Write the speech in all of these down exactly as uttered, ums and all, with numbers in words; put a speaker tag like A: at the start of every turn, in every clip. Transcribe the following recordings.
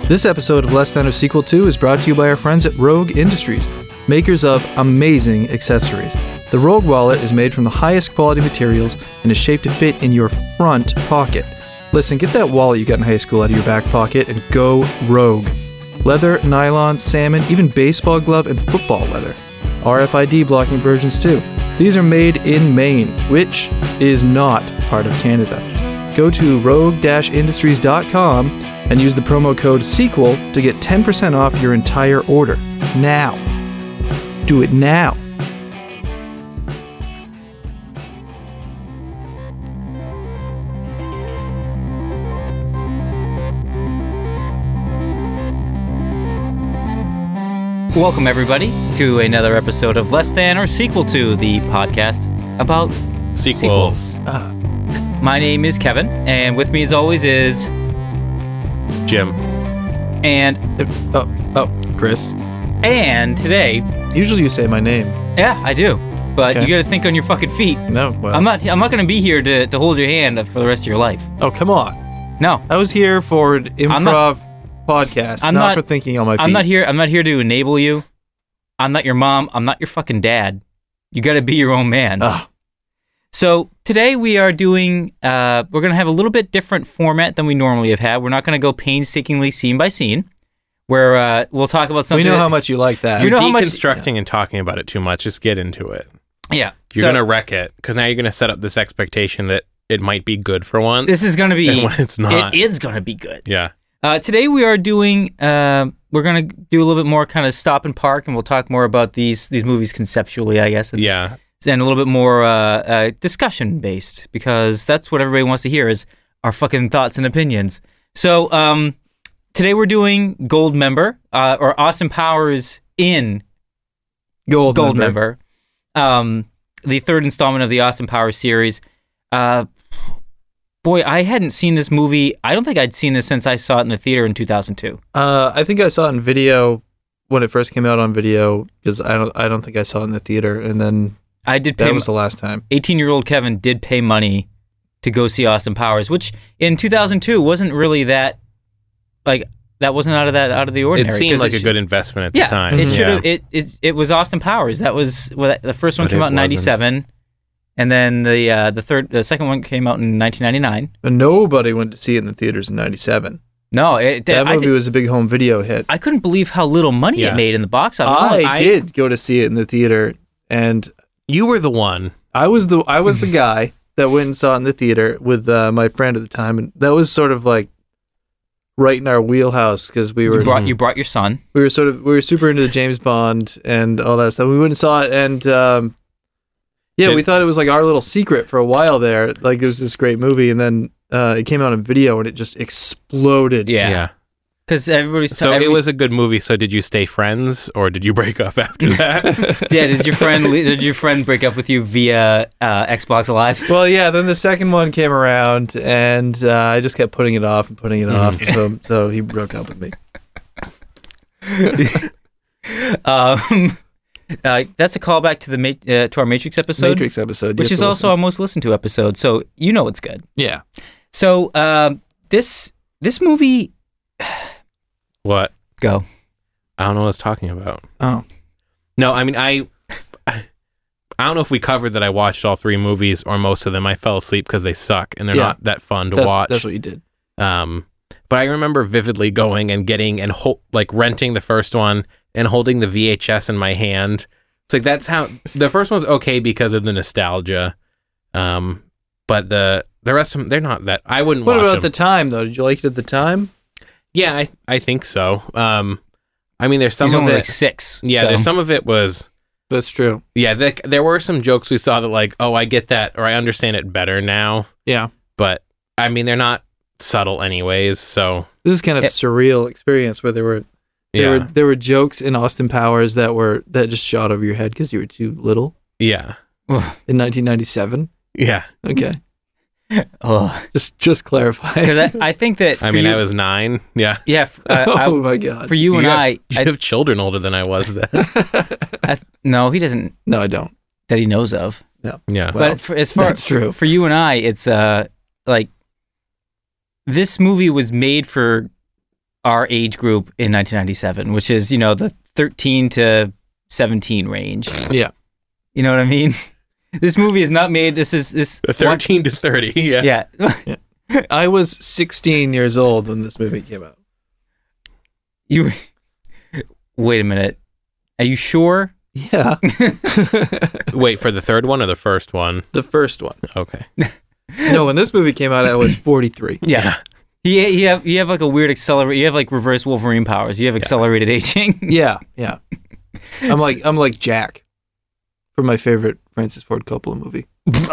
A: This episode of Less Than or Sequel to is brought to you by our friends at Rogue Industries, makers of amazing accessories. The Rogue wallet is made from the highest quality materials and is shaped to fit in your front pocket. Listen, get that wallet you got in high school out of your back pocket and go rogue. Leather, nylon, salmon, even baseball glove and football leather. R F I D blocking versions too. These are made in Maine, which is not part of Canada. Go to rogue dash industries dot com and use the promo code SEQUEL to get ten percent off your entire order. Now. Do it now.
B: Welcome, everybody, to another episode of Less Than or Sequel to, the podcast about
C: sequels.
B: sequels. Uh, my name is Kevin, and with me, as always, is
C: Jim.
B: And
A: Oh, oh, Chris.
B: And today,
A: Usually you say my name.
B: yeah, I do, but
A: Okay.
B: you got to think on your fucking feet.
A: No, well.
B: I'm not. I'm not going to be here to, to hold your hand for the rest of your life.
A: Oh, come on.
B: No,
A: I was here for an improv
B: I'm not-
A: podcast,
B: I'm
A: not,
B: not-
A: for thinking on my feet.
B: I'm not here. I'm not here to enable you. I'm not your mom. I'm not your fucking dad. You got to be your own man.
A: Ugh.
B: So today we are doing, uh, we're going to have a little bit different format than we normally have had. We're not going to go painstakingly scene by scene, where uh, we'll talk about
A: We
B: something.
A: know
B: that-
A: how much you like that.
B: You know how much-
C: Deconstructing and talking about it too much. Just get into it.
B: Yeah.
C: You're
B: so
C: gonna wreck it because now you're gonna set up this expectation that it might be good for once.
B: this is going to be,
C: and when it's not.
B: it is going to be good.
C: Yeah.
B: Uh, today we are doing, uh, we're going to do a little bit more kind of stop and park, and we'll talk more about these these movies conceptually, I guess. And,
C: Yeah.
B: and a little bit more uh, uh, discussion based, because that's what everybody wants to hear is our fucking thoughts and opinions. So um, today we're doing Gold Member, uh, or Austin Powers in
A: Gold,
B: Gold
A: member.
B: Member, um, the third installment of the Austin Powers series. Uh, boy, I hadn't seen this movie. I don't think I'd seen this since I saw it in the theater in two thousand two.
A: Uh, I think I saw it in video when it first came out on video, because I don't I don't think I saw it in the theater, and then
B: I did pay.
A: that was the last time.
B: eighteen-year-old Kevin did pay money to go see Austin Powers, which in two thousand two wasn't really that, like, that wasn't out of that out of the ordinary.
C: It seemed
B: 'cause
C: like
B: it
C: a
B: sh-
C: good investment at
B: yeah,
C: the time.
B: it should
C: yeah.
B: have. It, it it was Austin Powers. That was well, the first one
C: But
B: came
C: it
B: out in
C: wasn't.
B: ninety-seven, and then the uh, the third, the second one came out in nineteen ninety-nine.
A: But nobody went to see it in the theaters in ninety-seven.
B: No, it,
A: That
B: I,
A: movie
B: did,
A: was a big home video hit.
B: I couldn't believe how little money
C: Yeah.
B: it made in the box office.
A: I,
B: Only-
A: did go to see it in the theater, and
C: You were the one.
A: I was the I was the guy that went and saw it in the theater with uh, my friend at the time, and that was sort of like right in our wheelhouse, because we were
B: You brought you brought your son.
A: we were sort of we were super into the James Bond and all that stuff. We went and saw it, and um, yeah,
C: Did-
A: we thought it was like our little secret for a while there. Like it was this great movie, and then uh, it came out in video, and it just exploded.
B: Yeah, because everybody's
C: So
B: every-
C: it was a good movie. So did you stay friends or did you break up after that?
B: Yeah, did your friend did your friend break up with you via uh, Xbox Live?
A: Well, yeah. Then the second one came around, and uh, I just kept putting it off and putting it off. So, so he broke up with me.
B: Um, uh, that's a callback to the Ma- uh, to our Matrix episode,
A: Matrix episode,
B: which
A: you have
B: is
A: to
B: also
A: listen.
B: our most listened to episode. So you know it's good.
A: yeah.
B: So um, this this movie,
C: What?
B: go.
C: I don't know what I was talking about.
A: Oh,
C: No, I mean, I, I don't know if we covered that I watched all three movies or most of them. I fell asleep because they suck and they're
A: Yeah.
C: not that fun to
A: that's,
C: watch.
A: that's what you did.
C: Um, but I remember vividly going and getting and ho- like renting the first one and holding the V H S in my hand. It's like that's how the first one's okay because of the nostalgia. Um, but the the rest of them, they're not that. I wouldn't
A: What
C: watch
A: about
C: them.
A: the time though? Did you like it at the time?
C: Yeah, I I think so. Um, I mean, there's some
B: He's
C: of
B: only
C: it.
B: like six.
C: yeah,
B: so.
C: there's some of it was.
A: That's true.
C: Yeah, the, there were some jokes we saw that like, oh, I get that, or I understand it better now.
A: Yeah.
C: But I mean, they're not subtle anyways. So
A: This is kind of
B: It-
A: surreal experience where there were there
C: yeah,
A: were there were jokes in Austin Powers that were that just shot over your head because you were too little
C: yeah,
A: in nineteen ninety-seven.
C: yeah.
A: Okay,
B: Oh,
A: just just clarify.
B: because I, I think that.
C: I
B: for
C: mean,
B: you,
C: I was nine. Yeah.
B: Yeah, f- uh, I-
A: oh my god.
B: for you and
C: have,
B: I,
C: you
B: I,
C: have children older than I was then.
B: I, no, he doesn't
A: No, I don't.
B: that he knows of.
C: Yeah.
A: Well,
B: but for, as far
A: that's true.
B: for you and I, it's uh like this movie was made for our age group in nineteen ninety-seven, which is, you know, the thirteen to seventeen range.
A: Yeah.
B: You know what I mean? This movie is not made. This is this
C: thirteen to thirty. Yeah.
B: Yeah.
A: yeah. I was sixteen years old when this movie came out.
B: You wait a minute. Are you sure?
A: Yeah.
C: Wait, for the third one or the first one?
A: The first one.
C: Okay.
A: No, when this movie came out, I was forty-three.
B: Yeah. You, you have you have like a weird accelerate. You have like reverse Wolverine powers. You have accelerated yeah. aging.
A: Yeah, yeah. I'm like I'm like Jack from my favorite Francis Ford Coppola movie.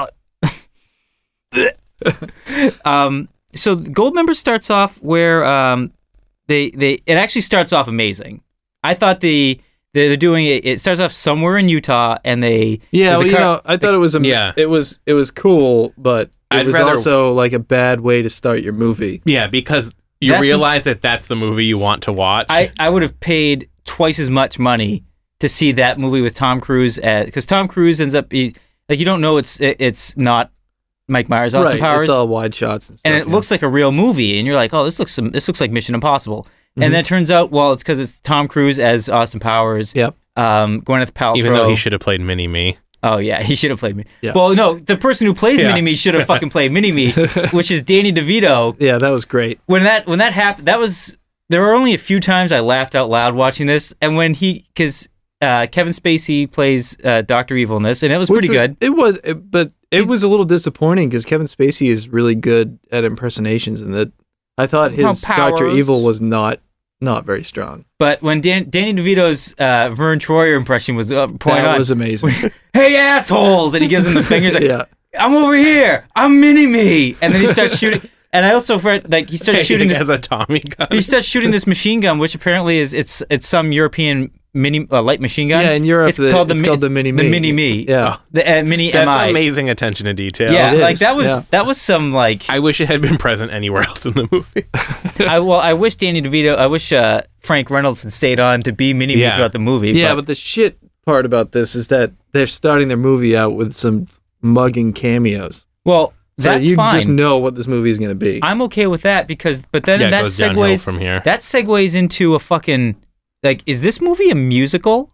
B: um. So Goldmember starts off where um, they they it actually starts off amazing. I thought the they're doing it. It starts off somewhere in Utah, and they
A: yeah. Well,
B: car-
A: you know, I thought it was a,
C: yeah.
A: It was it was cool, but it
C: I'd
A: was
C: rather,
A: also like a bad way to start your movie.
C: Yeah, because you
B: that's
C: realize that that's the movie you want to watch.
B: I, I would have paid twice as much money to see that movie with Tom Cruise, because Tom Cruise ends up be, like you don't know it's it, it's not Mike Myers, Austin
A: right,
B: Powers,
A: it's all wide shots, and, stuff,
B: and it
A: yeah.
B: looks like a real movie, and you're like, oh, this looks some, this looks like Mission Impossible,
A: Mm-hmm.
B: and then it turns out, well, it's because it's Tom Cruise as Austin Powers.
A: Yep.
B: Um, Gwyneth Paltrow.
C: Even though he should have played Mini Me.
B: Oh yeah, he should have played me.
A: Yeah.
B: Well, no, the person who plays
C: Yeah.
B: Mini Me should have fucking played Mini Me, which is Danny DeVito.
A: Yeah, that was great.
B: When that when that happened, that was there were only a few times I laughed out loud watching this, and when he because uh, Kevin Spacey plays uh, Doctor Evil in this, and it was
A: Which
B: pretty
A: was-
B: good.
A: It was, it, but it was a little disappointing because Kevin Spacey is really good at impersonations, and that I thought his
B: Oh,
A: Doctor
B: powers.
A: Evil was not not very strong.
B: But when Dan, Danny DeVito's uh, Vern Troyer impression was uh, point
A: That
B: on,
A: was amazing.
B: hey assholes, and he gives him the fingers like,
A: yeah.
B: I'm over here, I'm Mini Me, and then he starts shooting. And I also read like he starts shooting this.
C: as a Tommy gun.
B: He starts shooting this machine gun, which apparently is it's it's some European mini uh, light machine gun.
A: Yeah, in Europe,
B: it's
A: the-
B: called the
A: it's
B: Mi-
A: called the Mini
B: The
A: Me.
B: Mini Me.
A: Yeah.
B: The uh, Mini
C: That's
B: M I.
C: amazing attention to detail.
B: Yeah,
A: It
B: like
A: is,
B: that was
A: yeah.
B: that was some like.
C: I wish it had been present anywhere else in the movie.
B: I well, I wish Danny DeVito. I wish uh, Frank Reynolds had stayed on to be Mini Me
C: Yeah.
B: throughout the movie.
A: Yeah, but the shit part about this is that they're starting their movie out with some mugging cameos.
B: well,
A: So
B: that's
A: you
B: fine.
A: just know what this movie is going to be.
B: I'm okay with that because, but then
C: yeah, it
B: that
C: goes downhill
B: segues
C: from here.
B: that segues into a fucking like. Is this movie a musical?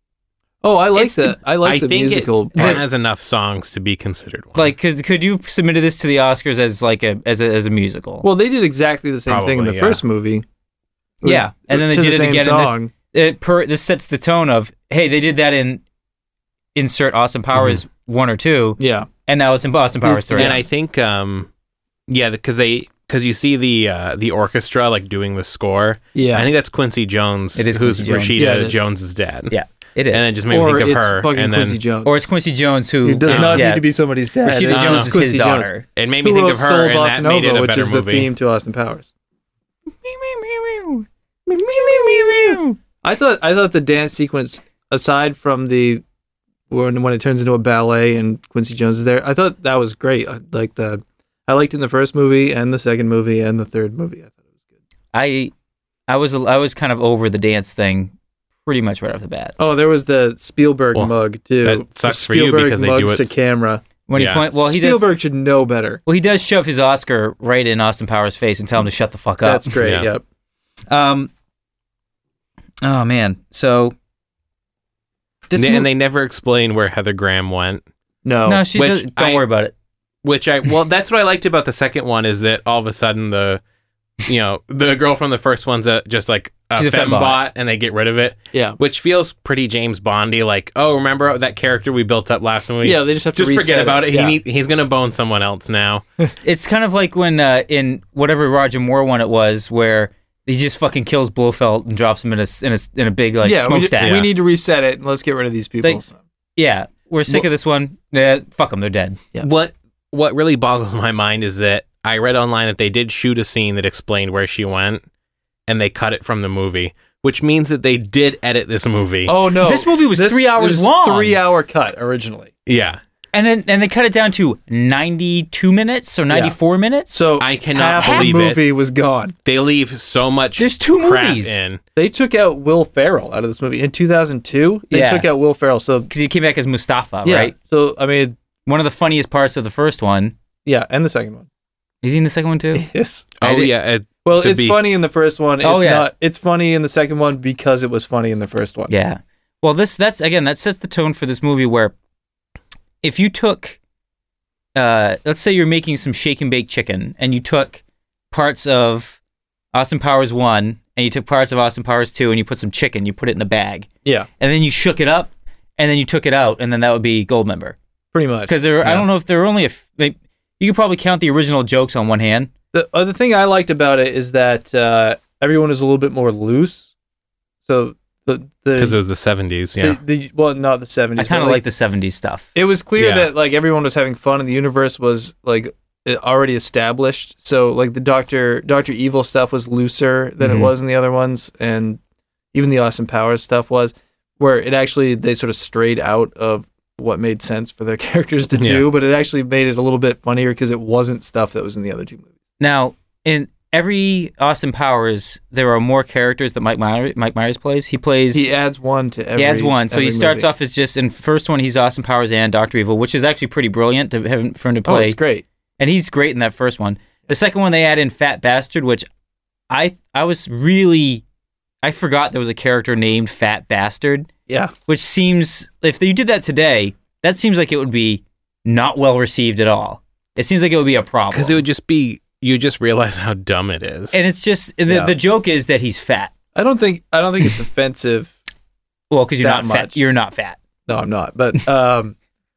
A: oh, I like
B: it's the-
A: the I like
C: I
A: the
C: think
A: musical.
C: it
A: part.
C: has enough songs to be considered one.
B: Like, because could you have submitted this to the Oscars as like a as a as a musical?
A: Well, they did exactly the same thing in the
C: Probably, yeah.
A: first movie. It was
B: Yeah, and then they
A: to
B: did
A: the
B: it
A: same
B: again in this-
A: song.
B: it per this sets the tone of hey, they did that in insert Austin Powers one or two,
A: Yeah,
B: and now it's in Austin Powers three.
C: and I think, um, yeah, because they because you see the uh, the orchestra like doing the score.
A: yeah.
C: I think that's Quincy Jones.
B: It is
C: who's
B: Quincy Jones.
C: Rashida
A: Yeah, it is.
C: Jones's dad.
B: yeah, it is.
C: and it just made
A: or
C: me think of
A: it's
C: her,
A: fucking
C: and then
A: Quincy Jones.
B: or it's Quincy Jones who
A: It does
C: uh,
A: not
B: yeah,
A: need to be somebody's dad.
B: Rashida
A: It's
B: Jones
A: just
B: is
A: Quincy
B: his
A: Jones.
B: daughter.
C: it made me
A: Who
C: think
A: wrote
C: of her,
A: Soul
C: and
A: Bossa
C: that made it
A: Nova,
C: a
A: which
C: better
A: is
C: movie.
A: the theme to Austin Powers. I thought I thought the dance sequence, aside from the when when it turns into a ballet and Quincy Jones is there, I thought that was great. I like the I liked it in the first movie and the second movie and the third movie. I thought it was good.
B: I I was I was kind of over the dance thing pretty much right off the bat.
A: Oh, there was the Spielberg
C: Well,
A: mug too.
C: that sucks for you
A: Spielberg
C: because they do
A: mugs
C: it-
A: to camera.
B: When
C: Yeah.
B: he point, well, he does.
A: Spielberg should know better.
B: Well, he does shove his Oscar right in Austin Powers' face and tell him to shut the fuck up.
A: That's great.
C: Yeah.
A: Yep.
B: Um. Oh man, so this
C: They-
B: mo-
C: and they never explain where Heather Graham went.
A: No.
B: no, she
C: which
B: does, don't
C: I-
B: worry about it.
C: Which I well, that's what I liked about the second one is that all of a sudden the, you know, the girl from the first one's a, just like a,
B: She's a
C: fembot,
B: fembot.
C: and they get rid of it,
A: Yeah.
C: which feels pretty James Bondy. Like, oh, remember that character we built up last movie?
A: Yeah. They just have to
C: just forget
A: reset
C: about it.
A: Yeah.
C: He need, he's gonna bone someone else now.
B: It's kind of like when uh, in whatever Roger Moore one it was, where he just fucking kills Blofeld and drops him in a s- in a, s- in a big like
A: yeah, we, ju-
B: smokestack.
A: we
C: Yeah.
A: need to reset it and let's get rid of these people.
B: Like- Yeah, we're sick
C: Well-
B: of this one. Yeah, fuck them, they're dead.
A: Yeah.
C: What what really boggles my mind is that I read online that they did shoot a scene that explained where she went, and they cut it from the movie, which means that they did edit this movie.
A: oh no,
B: This movie was
A: This-
B: three hours
A: it was
B: long.
A: Three hour cut originally.
C: Yeah,
B: And then and they cut it down to ninety-two minutes or ninety-four minutes.
A: So
C: I cannot
A: half
C: believe
A: the
C: it.
A: movie was gone.
C: They leave so much.
B: There's two
C: crap
B: movies.
C: in.
A: They took out Will Ferrell out of this movie in two thousand two. They
B: Yeah.
A: took out Will Ferrell. So
B: because he came back as Mustafa,
A: yeah.
B: right?
A: So I mean,
B: One of the funniest parts of the first one.
A: yeah, and the second one.
B: Is he in the second one too?
A: Yes.
B: I
C: Oh
B: did-
C: yeah, it,
A: Well,
C: to
A: it's
C: be-
A: funny in the first one. It's
B: Oh, yeah.
A: not. It's funny in the second one because it was funny in the first one.
B: Yeah. Well, this that's again that sets the tone for this movie where if you took, uh, let's say you're making some shake and bake chicken, and you took parts of Austin Powers one and you took parts of Austin Powers two, and you put some chicken, you put it in a bag,
A: Yeah,
B: and then you shook it up, and then you took it out, and then that would be Goldmember.
A: pretty much.
B: Because there, I
A: Yeah.
B: don't know if there were only a, f- like, you could probably count the original jokes on one hand.
A: The other thing I liked about it is that uh, everyone is a little bit more loose. So the the
C: because it was the seventies. Yeah,
A: the, the well, not the seventies.
B: I kind of
A: but,
B: like the seventies stuff.
A: It was clear
C: Yeah.
A: that like everyone was having fun and the universe was like it already established. So like the Doctor Doctor Evil stuff was looser than
C: Mhm.
A: it was in the other ones, and even the Austin Powers stuff was where it actually they sort of strayed out of what made sense for their characters to do,
C: Yeah.
A: but it actually made it a little bit funnier because it wasn't stuff that was in the other two movies.
B: Now, in every Austin Powers, there are more characters that Mike Myers, Mike Myers plays. He plays.
A: He adds one to every.
B: he adds one. So he
A: every
B: starts
A: movie.
B: off as just in first one he's Austin Powers and Doctor Evil, which is actually pretty brilliant to have him- for him to
A: Oh,
B: play.
A: it's great.
B: And he's great in that first one. The second one they add in Fat Bastard, which I I was really I forgot there was a character named Fat Bastard,
A: Yeah.
B: which seems if you did that today, that seems like it would be not well received at all. It seems like it would be a problem.
C: because it would just be you just realize how dumb it is.
B: and it's just the,
A: Yeah.
B: the joke is that he's fat.
A: I don't think I don't think it's offensive.
B: Well, because you're
A: That
B: not fat.
A: much.
B: You're not fat.
A: No, I'm not. But um,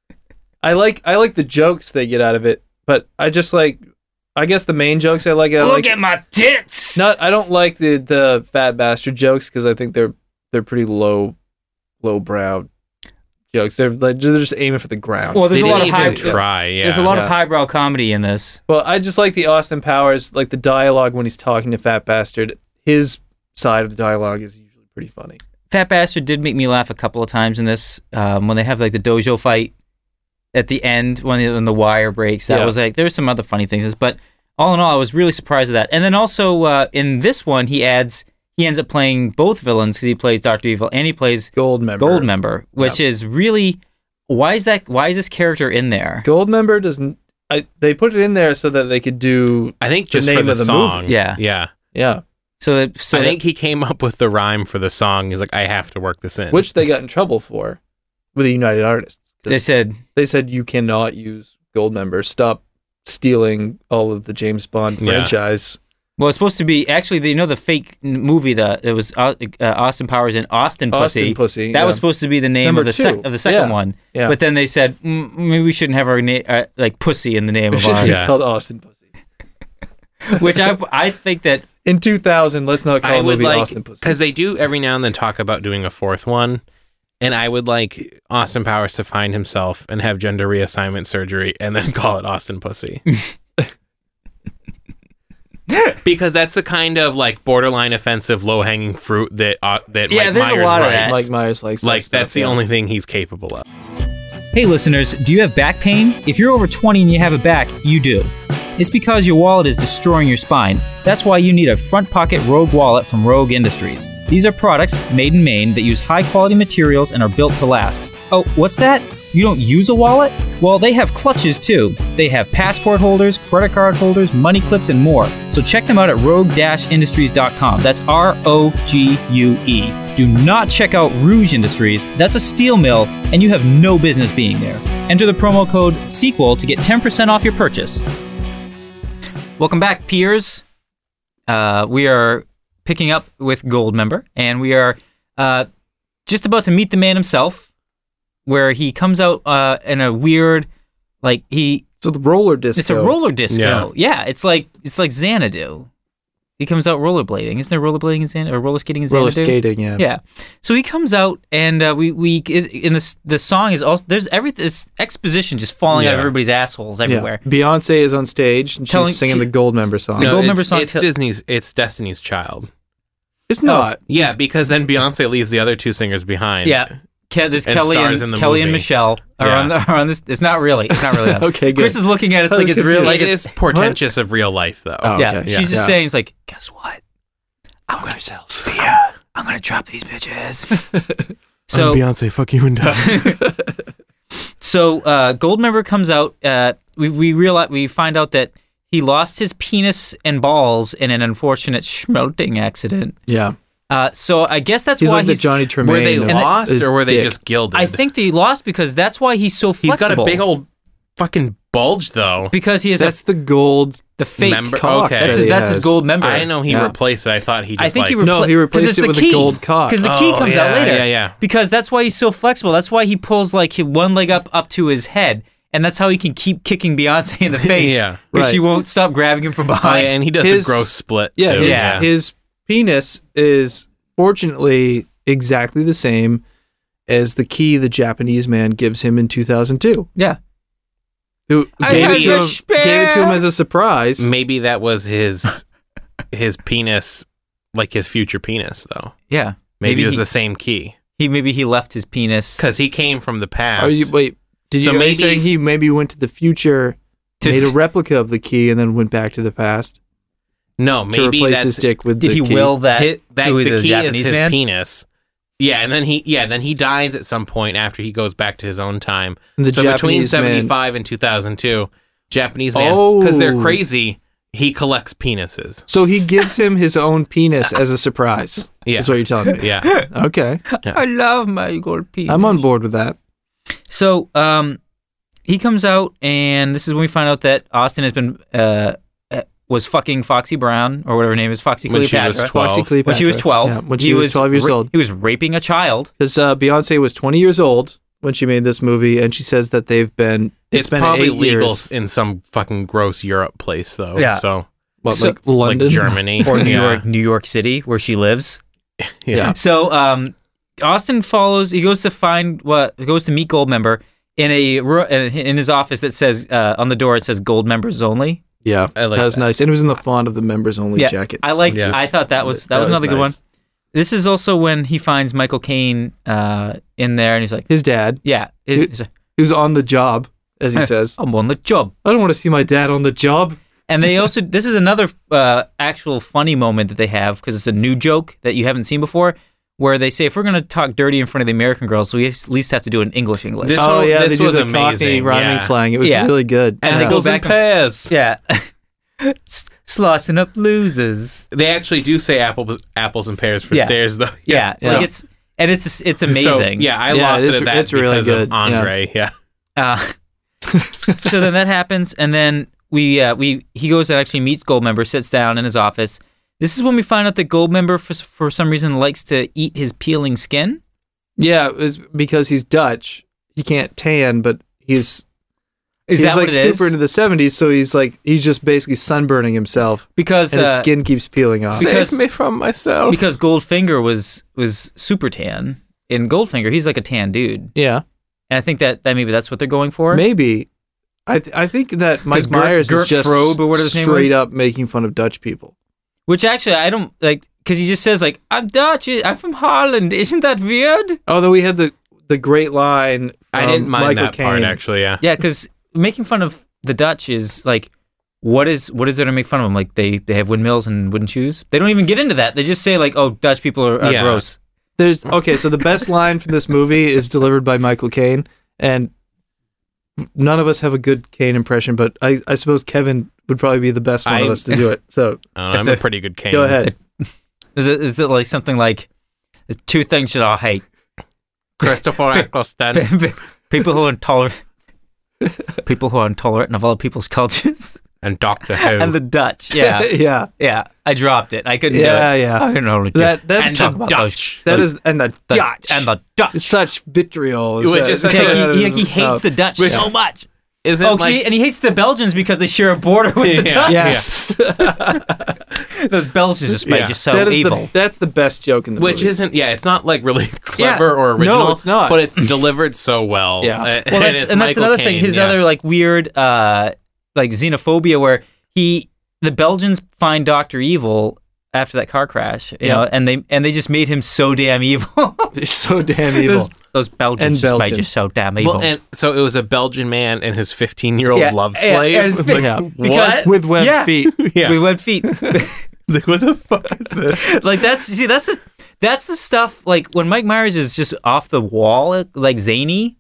A: I like I like the jokes they get out of it. But I just like I guess the main jokes I like. I
B: Look
A: like
B: at my tits.
A: not. I don't like the the fat bastard jokes because I think they're they're pretty low low brow jokes. They're like they're just aiming for the ground.
B: Well, there's
C: they
B: a lot
C: didn't
B: of high.
C: even try. Yeah,
B: There's a lot of
A: Yeah.
B: highbrow comedy in this.
A: Well, I just like the Austin Powers, like the dialogue when he's talking to Fat Bastard. His side of the dialogue is usually pretty funny.
B: Fat Bastard did make me laugh a couple of times in this. Um, when they have like the dojo fight at the end when the, when the wire breaks, that
A: Yeah.
B: was like there's some other funny things. But all in all, I was really surprised at that. And then also uh, in this one, he adds he ends up playing both villains because he plays Doctor Evil and he plays
A: Gold member.
B: Gold Member, which is really why is that? Why is this character in there?
A: Gold member doesn't. I, they put it in there so that they could do.
C: I think
A: the
C: just
A: name
C: for the
A: of the
C: song.
A: movie.
B: Yeah.
C: yeah.
A: Yeah,
B: So that so
C: I
B: that-
C: think he came up with the rhyme for the song. He's like, I have to work this in.
A: which they got in trouble for with the United Artists. 'Cause
B: they said
A: they said you cannot use Gold member. Stop stealing all of the James Bond
C: Yeah.
A: franchise.
B: well, it's supposed to be actually. They know the fake n- movie that it was uh, uh, Austin Powers in Austin Pussy.
A: Austin Pussy.
B: That
A: yeah.
B: was supposed to be the name
A: Number
B: of the sec-
A: two.
B: of the second
A: Yeah.
B: one.
A: Yeah.
B: But then they said mm, maybe we shouldn't have our name uh, like Pussy in the name
A: It
B: of
A: should
B: our.
A: be
C: Yeah.
A: called Austin Pussy.
B: Which I I think that
A: In two thousand, let's not call
C: I
A: the
C: would
A: movie
C: like
A: Austin Pussy.
C: because they do every now and then talk about doing a fourth one, and I would like Austin Powers to find himself and have gender reassignment surgery, and then call it Austin Pussy. Because that's the kind of like borderline offensive, low hanging fruit that uh, that
B: Yeah,
C: Mike
B: there's a
C: Myers
B: lot of
C: writes.
B: that.
A: Mike Myers likes that
C: Like
A: stuff,
C: that's the
A: yeah.
C: only thing he's capable of.
D: Hey listeners, do you have back pain? If you're over twenty and you have a back, you do. It's because your wallet is destroying your spine. That's why you need a front pocket Rogue wallet from Rogue Industries. These are products made in Maine that use high quality materials and are built to last. Oh, what's that? You don't use a wallet? Well, they have clutches too. They have passport holders, credit card holders, money clips, and more. So check them out at rogue industries dot com. That's R O G U E. Do not check out Rouge Industries. That's a steel mill, and you have no business being there. Enter the promo code SEQUEL to get ten percent off your purchase.
B: welcome back, peers. Uh, we are picking up with Gold Member, and we are uh, just about to meet the man himself. Where he comes out uh, in a weird, like he,
A: So the roller disco.
B: it's a roller disco.
C: Yeah.
B: Yeah, it's like it's like Xanadu. He comes out rollerblading. Isn't there rollerblading in Xanadu or roller skating in Xanadu?
A: roller skating. Yeah.
B: Yeah. So he comes out, and uh, we we in this the song is also there's every this exposition just falling out of
C: Yeah.
B: everybody's assholes
A: Yeah.
B: everywhere.
A: Beyonce is on stage and she's
B: Telling-
A: singing
B: she-
A: the Gold member song.
B: The
C: No,
B: Gold
C: it's,
B: Member song
C: It's
B: te-
C: Disney's. It's Destiny's Child.
A: It's not.
C: Yeah, because then Beyonce leaves the other two singers behind.
B: Yeah. Ke- there's
C: And
B: Kelly
C: stars
B: and
C: in the
B: Kelly and
C: movie.
B: Michelle are
C: Yeah.
B: on the, are on this. It's not really. It's not really. Them.
A: Okay, good.
B: Chris is looking at it it's
A: I
B: like
A: was
B: it's real.
A: confused.
B: Like
C: it
B: it's
C: is portentous of real life, though.
A: Oh.
B: yeah.
A: okay.
B: She's just
A: Yeah.
B: saying, it's like, guess what? I'm gonna
A: See
B: I'm gonna drop these bitches. so
C: Beyonce, fuck you and die.
B: so uh, Gold Member comes out. Uh, we we realize we find out that he lost his penis and balls in an unfortunate schmelting accident.
A: Yeah.
B: Uh, so I guess that's
A: He's
B: why
A: like
B: he's.
A: the Johnny Tremaine.
C: Were they
A: of
C: lost
A: his
C: or were they
A: dick.
C: just gilded?
B: I think they lost because that's why he's so
C: he's
B: flexible.
C: got a big old fucking bulge though.
B: because he has
A: That's
B: a,
A: the gold
B: the fake
C: member-
A: cock.
C: okay.
B: That's,
A: that
B: his,
A: he
B: that's his
A: has.
B: gold member.
C: I didn't know he
A: Yeah.
C: replaced it. I thought he just
B: I think
C: like,
B: he repla-
A: No, he replaced it with a gold cock.
B: because the key
C: Oh,
B: comes
C: yeah,
B: out later.
C: yeah, yeah.
B: Because that's why he's so flexible. That's why he pulls like he- one leg up up to his head, and that's how he can keep kicking Beyonce in the face.
C: Yeah.
B: because
A: Right.
B: she won't stop grabbing him from
C: Oh,
B: behind.
C: yeah, and he does
A: His-
C: a gross split.
A: Yeah,
C: too.
A: his,
B: Yeah.
A: his penis is fortunately exactly the same as the key the Japanese man gives him in two thousand two.
B: yeah.
A: Who
B: I
A: gave
C: had
A: it, to
C: to
A: him,
B: spare-
A: gave it to him as a surprise.
C: Maybe that was his his penis, like his future penis, though.
B: Yeah.
C: Maybe,
B: Maybe
C: it was
B: he-
C: the same key
B: He maybe he left his penis.
C: because he came from the past.
A: Are you, wait, did
C: So
A: you, are you
C: maybe-
A: saying he maybe went to the future,
B: To-
A: made a replica of the key, and then went back to the past
C: no,
A: to
C: maybe
A: replace
C: that's
A: his dick with
B: Did
A: the
B: he
A: key?
B: will that,
C: hit, that
B: to
C: the
B: the
C: key
B: Japanese
C: is his
B: man?
C: penis. Yeah, and then he yeah then he dies at some point after he goes back to his own time.
A: And the
C: so between
A: Japanese man-
C: seventy-five and two thousand two, Japanese man, because they're
A: Oh.
C: crazy, he collects penises.
A: So he gives him his own penis as a surprise.
C: Yeah.
A: Is what you're telling me.
C: Yeah,
A: Okay.
B: I love my gold penis.
A: I'm on board with that.
B: So, um, he comes out, and this is when we find out that Austin has been uh, uh, was fucking Foxy Brown or whatever her name is, Foxy
C: When she was
B: Cleopatra.
C: twelve.
A: Foxy Cleopatra.
B: When she was twelve.
A: Yeah, when
B: He
A: she was twelve years
B: ra-
A: old.
B: He was raping a child.
A: Because uh, Beyonce was twenty years old when she made this movie, and she says that they've been.
C: it's,
A: been
C: probably
A: eight
C: legal
A: years.
C: in some fucking gross Europe place though.
B: Yeah.
C: so
A: What,
B: So-
A: like London?
C: like Germany
B: Or New
C: yeah.
B: York, New York City, where she lives.
C: Yeah.
B: So, um, Austin follows. He goes to find what goes to meet Goldmember in a ro- in his office that says uh, on the door it says Gold members only.
A: Yeah,
C: I like
A: that was
C: that.
A: nice, and it was in the font of the members only
B: Yeah,
A: jackets.
B: I like.
C: Yes.
B: I thought that was that,
A: That
B: was
A: was
B: another good one.
A: nice.
B: This is also when he finds Michael Caine uh, in there, and he's like,
A: his dad.
B: "Yeah, his,
A: He-
B: he's like,
A: He was on the job, as he says.
B: I'm on the job."
A: I don't want to see my dad on the job.
B: And they also, this is another uh, actual funny moment that they have because it's a new joke that you haven't seen before, where they say if we're going to talk dirty in front of the American girls, we at least have to do it in English English.
C: This
A: oh
C: one-
A: yeah,
C: this
A: they do
C: was
A: the
C: amazing,
A: Cockney rhyming
C: yeah.
A: slang. It was
B: Yeah.
A: really good.
B: And
A: yeah.
B: they go
C: Apples
B: back
C: and
B: and-
C: pears.
B: yeah, S- slicing up losers.
C: They actually do say apples, apples and pears for
B: Yeah.
C: stairs, though.
B: Yeah,
A: Yeah.
B: like it's and it's it's
C: So,
B: amazing.
C: yeah, I
A: Yeah,
C: lost
A: it
C: it
A: is-
C: at that
A: it's really
C: because
A: good.
C: of Andre. Yeah.
B: Uh, so then that happens, and then we uh, we he goes and actually meets Goldmember, sits down in his office. This is when we find out that Goldmember, for for some reason, likes to eat his peeling skin.
A: Yeah, it's because he's Dutch. He can't tan, but he's
B: Is
A: he's
B: that
A: like
B: what it is?
A: super into the seventies, so he's like he's just basically sunburning himself,
B: Because
A: and his
B: uh,
A: skin keeps peeling off.
B: Because-
C: Save me from myself.
B: because Goldfinger was was super tan. In Goldfinger, he's like a tan dude,
A: Yeah,
B: and I think that, that maybe that's what they're going for.
A: maybe. I th- I think that Mike
B: Gert-
A: Myers
B: Gert
A: is just
B: Frobe or whatever his name
A: straight
B: was?
A: up making fun of Dutch people.
B: Which actually I don't like because he just says like I'm Dutch, I'm from Holland. Isn't that weird?
A: Although we had the the great line.
C: I
A: from
C: didn't mind
A: Michael
C: that part,
A: Caine.
C: actually, yeah.
B: Yeah, because making fun of the Dutch is like, what is what is there to make fun of them? Like they, they have windmills and wooden shoes. They don't even get into that. They just say like, oh, Dutch people are, are
C: Yeah.
B: gross.
A: There's okay, so the best line from this movie is delivered by Michael Caine, and none of us have a good Caine impression, but I, I suppose Kevin would probably be the best one
C: I-
A: of us to do it. So
C: I don't know, I'm a pretty good cane.
A: go ahead.
B: Is it is it like something like, there's two things that I hate:
C: Christopher Eccleston
B: people who are intolerant, people who are intolerant of other people's cultures,
C: and Doctor Who.
B: and the Dutch. Yeah,
A: yeah,
B: yeah. I dropped it. I couldn't
A: yeah,
B: do it.
A: yeah.
B: I can only do
A: That that's
B: and
A: talk
B: the
A: about
B: Dutch.
A: that
B: Those-
A: is and the,
B: the
A: Dutch
B: and the Dutch.
A: such vitriol. is,
C: Which
A: uh,
C: is-
B: Yeah, he, he, he hates the Dutch
C: Which-
B: so much.
C: Is it
B: Oh,
C: like,
B: see, and he hates the Belgians because they share a border with the
C: Yeah.
B: Dutch.
A: Yes,
B: Those Belgians just made
C: Yeah.
B: you so
A: that is
B: evil.
A: the that's the best joke in the
C: which
A: movie.
C: isn't, yeah, it's not like really
B: Yeah.
C: clever or
A: No,
C: original.
A: it's not.
C: But it's delivered so well.
A: Yeah.
C: Uh,
B: well, that's,
C: it's
B: and that's
C: Michael
B: another thing.
C: Caine,
B: His
C: yeah.
B: other like weird, uh, like xenophobia, where he the Belgians find Doctor Evil after that car crash, you
A: Yeah.
B: know, and they and they just made him so damn evil.
A: It's so damn evil.
B: those, those Belgians
A: And
B: just made
A: Belgian.
B: you so damn evil.
C: Well, and so it was a Belgian man and his fifteen-year-old
B: Yeah,
C: love
B: yeah,
C: slave.
B: and his-
C: Like,
A: yeah.
B: because-
A: With webbed
B: Yeah.
A: feet.
C: yeah.
B: with web feet.
C: Like, what the fuck is this?
B: Like that's see that's the that's the stuff like when Mike Myers is just off the wall like zany,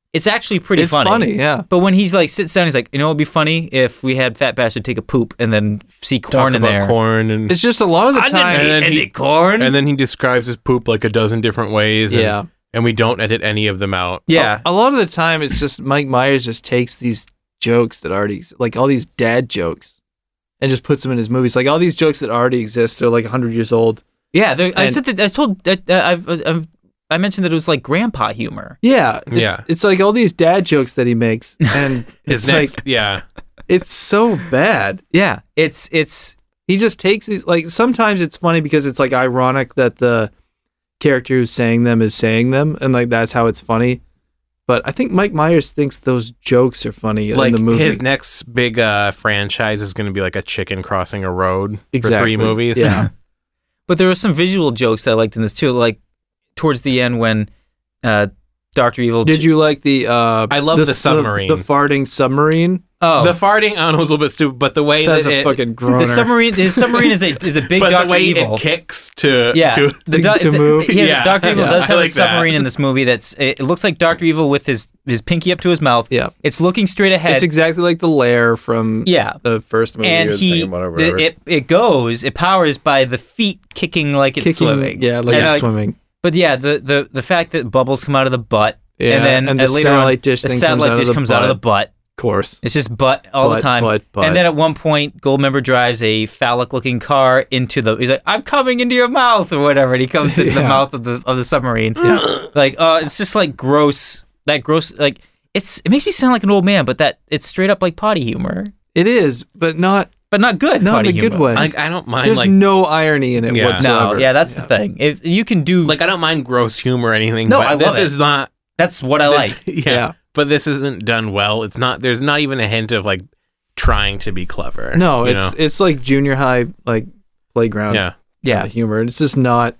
B: it's actually pretty
A: It's
B: funny.
A: funny, yeah.
B: But when he's like sits down, he's like, you know, it'd be funny if we had Fat Bastard take a poop and then see
C: Talk
B: corn in
C: about
B: there.
C: corn and
A: It's just a lot of the
B: I
A: time.
B: didn't eat
C: then
B: any
C: he-
B: corn.
C: and then he describes his poop like a dozen different ways. And,
A: Yeah.
C: and we don't edit any of them out.
B: yeah,
A: A, a lot of the time, it's just Mike Myers just takes these jokes that already, like all these dad jokes, and just puts them in his movies. Like all these jokes that already exist, they're like one hundred years old.
B: yeah. there- I
A: and-
B: said that. I told. Uh, I've, I've, I mentioned that it was like grandpa humor.
A: Yeah. It's,
C: Yeah.
A: It's like all these dad jokes that he makes. And
C: His
A: it's
C: next,
A: like,
C: yeah.
A: it's so bad.
B: Yeah, it's it's
A: He just takes these, like, sometimes it's funny because it's like ironic that the character who's saying them is saying them. And like that's how it's funny. But I think Mike Myers thinks those jokes are funny
C: Like
A: in the movie.
C: his next big uh, franchise is going to be like a chicken crossing a road
A: Exactly.
C: for three movies.
A: Yeah.
B: But there were some visual jokes that I liked in this too. Like towards the end when uh, Doctor Evil.
A: Did you like the? Uh,
C: I love the submarine.
A: The, farting submarine.
B: Oh,
C: The farting, I don't know, was a little bit stupid, but the way
A: That's
C: that
A: a
C: it,
A: fucking groaner.
B: the submarine. The submarine is a is a big
C: but
B: Doctor
C: the way
B: Evil.
C: it kicks to
B: Yeah,
C: to
B: the do-
A: to
B: it's a-
A: move.
B: he has a-
C: Yeah.
B: Doctor Evil
A: Yeah,
B: does
C: I
B: have a
C: like that.
B: submarine in this movie. That's it looks like Doctor Evil with his his pinky up to his mouth.
A: Yeah.
B: It's looking straight ahead.
A: It's exactly like the lair from
B: Yeah.
A: the first movie.
B: and
A: or the
B: he
A: second one or
B: the-
A: whatever.
B: it it goes it powers by the feet kicking like it's
A: Kicking,
B: swimming.
A: Yeah, like
B: And,
A: it's
B: like,
A: swimming.
B: But yeah, the, the the fact that bubbles come out of the butt,
A: Yeah,
B: and then
A: and
B: uh,
A: the
B: later on,
A: satellite dish
B: the
A: thing
B: satellite
A: comes out of
B: dish
A: the
B: comes out of the butt.
A: Of course.
B: It's just butt all the
A: Butt,
B: time.
A: butt, butt.
B: And then at one point, Goldmember drives a phallic-looking car into the. He's like, "I'm coming into your mouth" or whatever. And he comes into the
A: Yeah.
B: mouth of the of the submarine. Like, uh, it's just like gross. That gross. Like, it's it makes me sound like an old man, but that it's straight up like potty humor,
A: It is, but not
B: but not good.
A: not
B: potty
A: in a good
B: humor.
A: way.
C: like I don't mind
A: There's
C: like
A: no irony in it
C: Yeah.
A: whatsoever.
B: No, yeah, that's the thing. If you can do,
C: like I don't mind gross humor or anything.
B: No,
C: but
B: I
C: this
B: love it.
C: is not.
B: that's what I
C: this-
B: like.
C: yeah,
A: Yeah.
C: but this isn't done well. It's not. There's not even a hint of like trying to be clever.
A: No,
C: you
A: it's
C: know?
A: it's like junior high like playground
C: yeah.
B: Yeah,
A: humor. It's just not.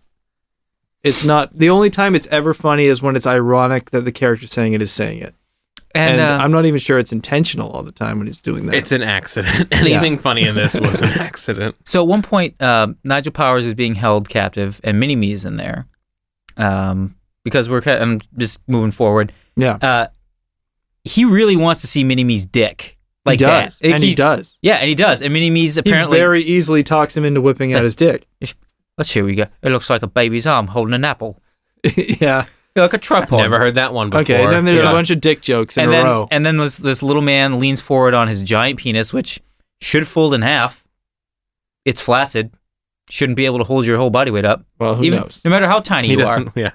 A: It's not. The only time it's ever funny is when it's ironic that the character saying it is saying it,
B: and,
A: and,
B: uh,
A: I'm not even sure it's intentional all the time when he's doing that.
C: It's an accident. Anything funny in this was an accident.
B: So at one point, uh, Nigel Powers is being held captive, and Mini-Me is in there. Um, because we're, ca- I'm just moving forward.
A: yeah,
B: Uh, he really wants to see Mini-Me's dick, like
A: he does,
B: that.
A: and he, does.
B: Yeah, and he does. And Mini-Me's apparently.
A: he very easily talks him into whipping out his dick.
B: Let's see what we got. It looks like a baby's arm holding an apple,
A: Yeah.
B: like a tripod.
C: Never heard that one before.
A: Okay. And then there's
C: Yeah.
A: a bunch of dick jokes in
B: and
A: a
B: then,
A: row.
B: and then this this little man leans forward on his giant penis, which should fold in half. It's flaccid. Shouldn't be able to hold your whole body weight up.
A: Well, who
B: Even,
A: knows?
B: no matter how tiny
C: He
B: you are.
C: doesn't. Yeah.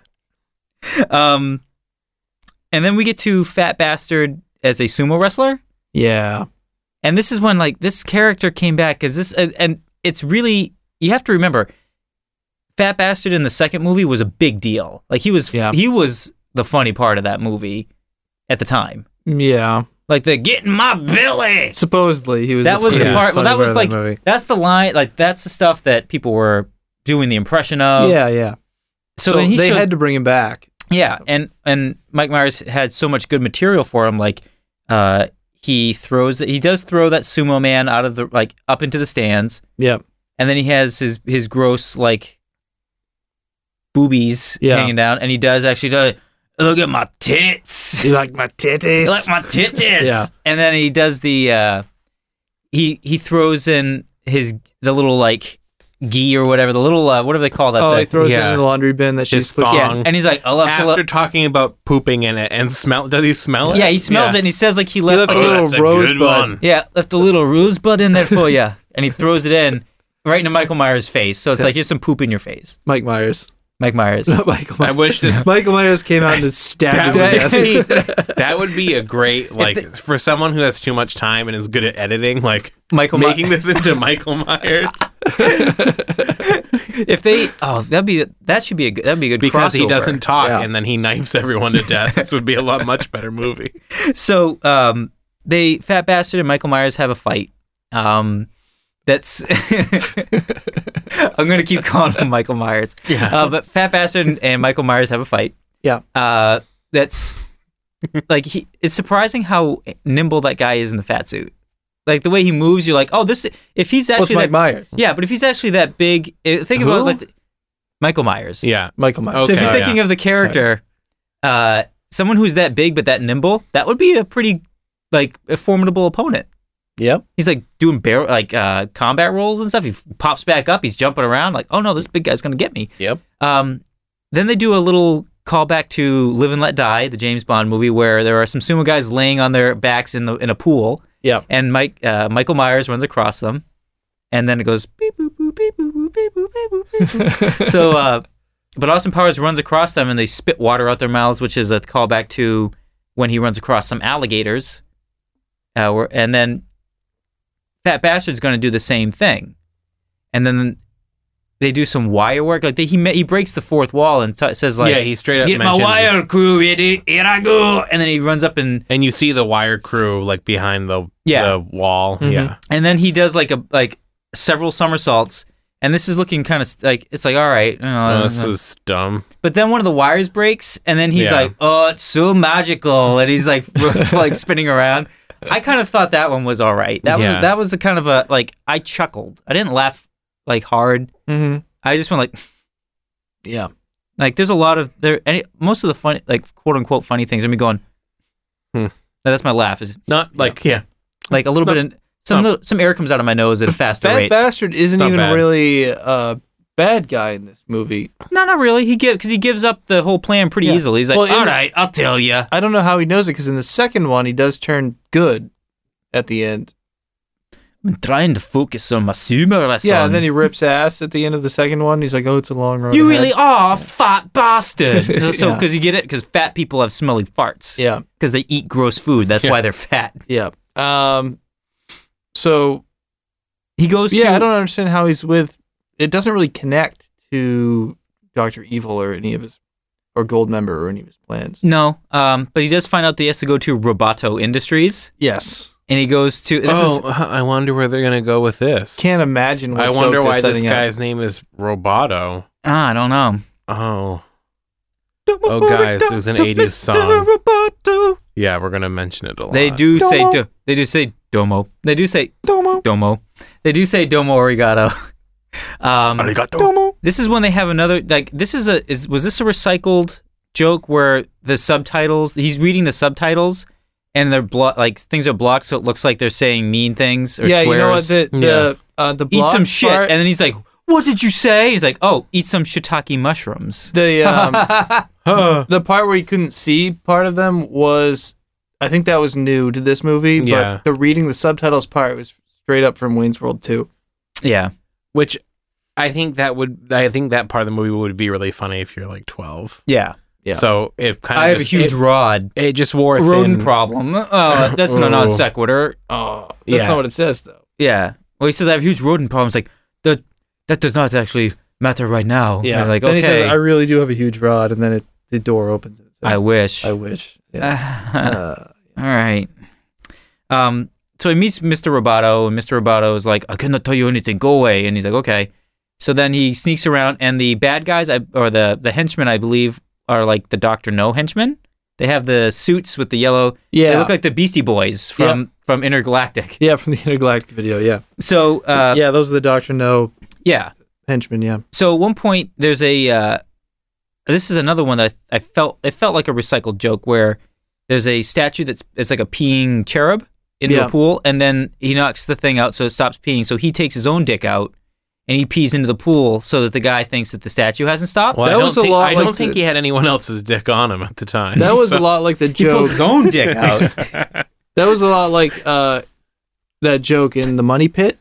B: Um, and then we get to Fat Bastard as a sumo wrestler,
A: Yeah.
B: and this is when like this character came back because this and, and it's really you have to remember, Fat Bastard in the second movie was a big deal. Like he was
A: Yeah.
B: he was the funny part of that movie at the time.
A: Yeah.
B: Like the getting my belly.
A: Supposedly he was.
B: That was the
A: funny-
B: part. Well,
A: funny
B: that was
A: of
B: like
A: movie.
B: that's the line. Like that's the stuff that people were doing the impression of.
A: Yeah, yeah.
B: So,
A: So,
B: then he
A: they
B: showed,
A: had to bring him back.
B: Yeah, and and Mike Myers had so much good material for him. Like, uh, he throws, he does throw that sumo man out of the like up into the stands,
A: Yep.
B: and then he has his his gross like boobies
A: Yeah.
B: hanging down, and he does actually do, look at my tits,
A: You like my titties?
B: you like my titties,
A: Yeah.
B: and then he does the uh, he he throws in his the little like gi or whatever, the little uh, whatever they call that.
A: Oh,
B: thing.
A: he throws it
C: Yeah.
A: in the laundry bin that she's
C: His
A: pushing.
B: yeah,
C: thong.
B: and he's like, I left a
C: After
B: li-
C: talking about pooping in it and smell, does he smell it?
B: yeah, he smells it, and he says like he left,
A: left
B: a
A: a
B: little
A: little
C: that's a
A: rosebud.
C: good one.
B: Yeah, left a little rosebud in there for you. And he throws it in right into Michael Myers' face. So it's
A: Yeah.
B: like, here's some poop in your face.
A: Mike Myers.
B: Mike Myers.
A: Not Michael
C: I
A: Myers.
C: wish that
A: Michael Myers came out and stabbed him
C: that
A: to
C: would,
A: death.
C: be, that would be a great like for someone who has too much time and is good at editing, like
B: Michael My-
C: making this into Michael Myers
B: If they, oh, that'd be, that should be a good, that'd be a good
C: because he
B: crossover.
C: doesn't talk
A: Yeah.
C: and then he knifes everyone to death. This would be a lot much better movie.
B: So, um, they, Fat Bastard and Michael Myers have a fight. Um, that's, I'm going to keep calling him Michael Myers.
C: Yeah.
B: Uh, but Fat Bastard and, and Michael Myers have a fight.
A: Yeah.
B: Uh, that's like he. It's surprising how nimble that guy is in the fat suit. Like the way he moves, you're like, oh, this. If he's
A: Well, it's
B: actually
A: Mike
B: that,
A: Myers.
B: yeah, but if he's actually that big, uh, think
A: Who?
B: about like the- Michael Myers.
C: Yeah.
A: Michael Myers.
B: So if
C: Okay.
B: you're
C: Oh,
B: thinking
C: yeah.
B: of the character, uh, someone who's that big but that nimble, that would be a pretty like a formidable opponent.
A: Yep.
B: He's like doing bear like uh, combat rolls and stuff. He f- pops back up. He's jumping around like, oh no, this big guy's gonna get me.
A: Yep.
B: Um, then they do a little callback to Live and Let Die, the James Bond movie, where there are some sumo guys laying on their backs in the in a pool.
A: Yep.
B: And Mike uh, Michael Myers runs across them, and then it goes beep boop boop beep boop boop beep boop beep boop beep boop. So, uh, but Austin Powers runs across them, and they spit water out their mouths, which is a callback to when he runs across some alligators. Uh, where, and then Fat Bastard's going to do the same thing, and then they do some wire work. Like they, he he breaks the fourth wall and t- says like,
C: yeah, he straight up
B: "Get my
C: mentions
B: wire
C: it.
B: crew, idiot! Here I go!" And then he runs up and
C: And you see the wire crew like behind the
B: Yeah.
C: the wall.
A: Mhm.
C: Yeah.
B: and then he does like a like several somersaults. And this is looking kind of like it's like all right, you know,
C: Oh, this is dumb.
B: but then one of the wires breaks, and then he's
C: Yeah.
B: like, "Oh, it's so magical," and he's like like spinning around. I kind of thought that one was all right. That
C: Yeah.
B: was that was a kind of a like I chuckled. I didn't laugh like hard.
A: Mm-hmm.
B: I just went like
A: Yeah.
B: like there's a lot of there. Any, most of the funny like quote unquote funny things. I mean, going.
C: Hmm.
B: That's my laugh. Is
C: Not like yeah.
B: like a little
C: No.
B: bit. In, some
C: No.
B: little, some air comes out of my nose at a faster
A: Fat
B: rate.
A: Bastard isn't
C: Not
A: even
C: bad.
A: really a bad guy in this movie.
B: No, not really. He give because he gives up the whole plan pretty
A: Yeah.
B: easily. He's like,
A: Well, in
B: all
A: the-
B: right, I'll tell you.
A: I don't know how he knows it because in the second one he does turn good at the end.
B: I'm trying to focus on my sumo lesson.
A: Yeah, and then he rips ass at the end of the second one. He's like, "Oh, it's a long road."
B: You
A: ahead."
B: really are a fat bastard. So,
A: Yeah.
B: because you get it, because fat people have smelly farts.
A: Yeah.
B: Because they eat gross food. That's
C: Yeah.
B: why they're fat.
A: Yeah. Um. So
B: He goes
A: yeah,
B: to.
A: I don't understand how he's with. It doesn't really connect to Doctor Evil or any of his, or Goldmember or any of his plans.
B: No, um, but he does find out that he has to go to Roboto Industries,
A: Yes.
B: and he goes to. This
C: oh,
B: is,
C: I wonder where they're gonna go with this.
A: Can't imagine. What
C: I wonder
A: joke
C: why
A: they're
C: this
A: setting up.
C: guy's name is Roboto.
B: ah, I don't know.
C: Oh, Oh, guys, it was an eighties song.
B: Roboto.
C: yeah, we're gonna mention it a lot.
B: They do say.
A: Domo.
B: Do, they do say domo. They do say
A: Domo.
B: domo. They do say domo arigato. Um,
C: Arigato.
A: Domo.
B: This is when they have another like this is a is was this a recycled joke where the subtitles he's reading the subtitles and they're blo- like things are blocked so it looks like they're saying mean things or
A: Yeah,
B: swears.
A: you know what? The the uh, the
B: eat some
A: blocked
B: shit
A: part-
B: and then he's like, "What did you say?" He's like, "Oh, eat some shiitake mushrooms."
A: the um,
C: Huh.
A: the part where you couldn't see part of them was, I think that was new to this movie. But
C: Yeah.
A: the reading the subtitles part was straight up from Wayne's World two.
B: Yeah.
C: Which I think that would I think that part of the movie would be really funny if you're like twelve.
B: Yeah.
A: Yeah.
C: So it kind of
B: I have a
C: just,
B: huge
C: it,
B: rod.
C: it just wore
B: Rodent
C: thin.
B: problem. Oh, that's not non
C: Oh.
B: sequitur.
A: Oh, that's
C: Yeah.
A: not what it says though.
B: Yeah. Well, he says I have huge rodent problems. Like that. That does not actually matter right now. And you're like,
A: Then
B: okay.
A: he says, "I really do have a huge rod," and then it, the door opens. And it says,
B: I wish.
A: I wish. Yeah. uh,
B: All right. Um. So he meets Mister Roboto, and Mister Roboto is like, "I cannot tell you anything. Go away." And he's like, "Okay." So then he sneaks around, and the bad guys, I, or the the henchmen, I believe, are like the Doctor No henchmen. They have the suits with the yellow.
A: yeah.
B: They look like the Beastie Boys from from Intergalactic.
A: yeah, from the Intergalactic video. Yeah.
B: So uh,
A: yeah, those are the Doctor No
B: yeah.
A: henchmen. Yeah.
B: So at one point, there's a. Uh, this is another one that I, I felt it felt like a recycled joke where there's a statue that's it's like a peeing cherub into
A: Yeah.
B: a pool, and then he knocks the thing out so it stops peeing. So he takes his own dick out and he pees into the pool so that the guy thinks that the statue hasn't stopped.
C: Well,
A: That
C: I don't
A: was a
C: think,
A: lot
C: I
A: like
C: don't think
A: the-
C: he had anyone else's dick on him at the time.
A: That was
C: So-
A: a lot like the
B: He pulls
A: joke.
B: his own dick out.
A: That was a lot like uh, that joke in the Money Pit,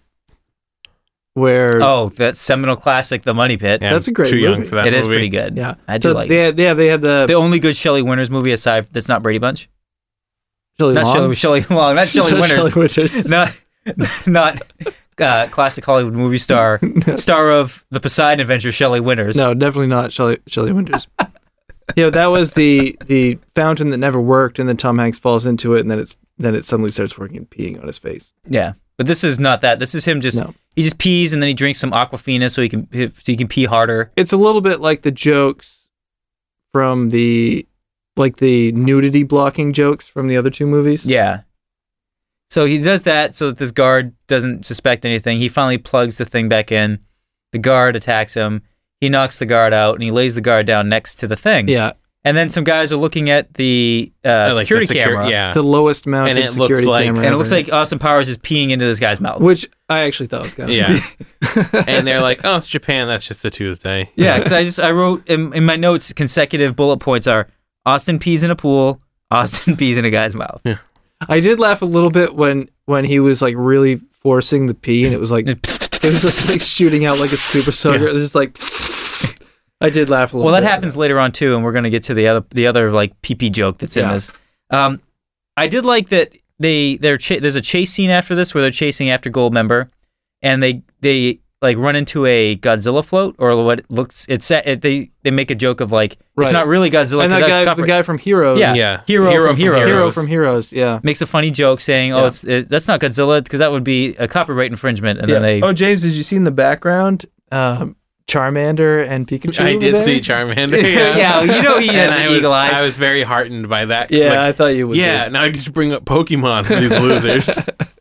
A: where
B: Oh, that seminal classic, The Money Pit.
C: Yeah,
A: That's
C: I'm
A: a great
C: too young
A: movie.
C: for that
B: It is
C: movie.
B: pretty good.
A: yeah,
B: I do
A: so
B: like
A: they
B: it.
A: had, yeah they had the
B: The only good Shelley Winters movie aside that's not Brady Bunch.
A: Shelley
B: Not
A: Long.
B: Shelley, Shelley Long, not Shelley Winters.
A: Shelley Winters.
B: not not uh, classic Hollywood movie star, star of the Poseidon Adventure, Shelley Winters.
A: No, definitely not Shelley Shelley Winters. Yeah, that was the the fountain that never worked, and then Tom Hanks falls into it, and then it's then it suddenly starts working and peeing on his face.
B: Yeah, but this is not that. This is him just
A: No.
B: he just pees and then he drinks some Aquafina so he can so he can pee harder.
A: It's a little bit like the jokes from the like the nudity blocking jokes from the other two movies.
B: Yeah. So he does that so that this guard doesn't suspect anything. He finally plugs the thing back in. The guard attacks him. He knocks the guard out and he lays the guard down next to the thing.
A: Yeah.
B: And then some guys are looking at the uh,
C: I like
B: security
C: the secu-
B: camera.
C: Yeah.
A: The lowest mounted
C: And it looks
A: security
C: like-
A: camera.
B: And it looks
A: ever.
B: like Austin Powers is peeing into this guy's mouth.
A: Which I actually thought was kind of
C: Yeah. And they're like, oh, it's Japan. That's just a Tuesday.
B: Yeah, because I just I wrote in, in my notes consecutive bullet points are Austin pees in a pool, Austin pees in a guy's mouth.
A: I did laugh a little bit when when he was like really forcing the pee, and it was like it was just like shooting out like a super soaker. It was just like I did laugh a little.
B: Well, that
A: bit.
B: happens later on too, and we're gonna get to the other the other like pee pee joke that's in
A: Yeah.
B: this. Um, I did like that they they're ch- there's a chase scene after this where they're chasing after Goldmember, and they they like run into a Godzilla float or what looks it's it, they they make a joke of like
A: Right.
B: it's not really Godzilla.
A: And
B: 'cause
A: that guy,
B: copyright-
A: the guy from Heroes,
B: Yeah.
C: Yeah.
B: Hero from Heroes.
A: Hero from Heroes, yeah.
B: makes a funny joke saying, "Oh,
A: Yeah.
B: it's it, that's not Godzilla because that would be a copyright infringement." And
A: yeah.
B: then they
A: Oh, James, did you see in the background um, Charmander and Pikachu?
C: I
A: over
C: did
A: there?
C: see Charmander.
B: yeah,
C: Yeah.
B: you know he has
C: And
B: the
C: I was,
B: eagle eyes.
C: I was very heartened by that. 'cause
A: Yeah,
C: like,
A: I thought you would.
C: yeah, now I get to bring up Pokemon for these losers.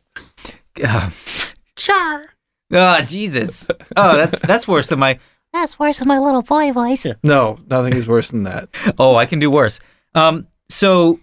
B: Char. Oh, Jesus. Oh, that's that's worse than my.
E: That's worse than my little boy voice.
A: No, nothing is worse than that.
B: Oh, I can do worse. Um, so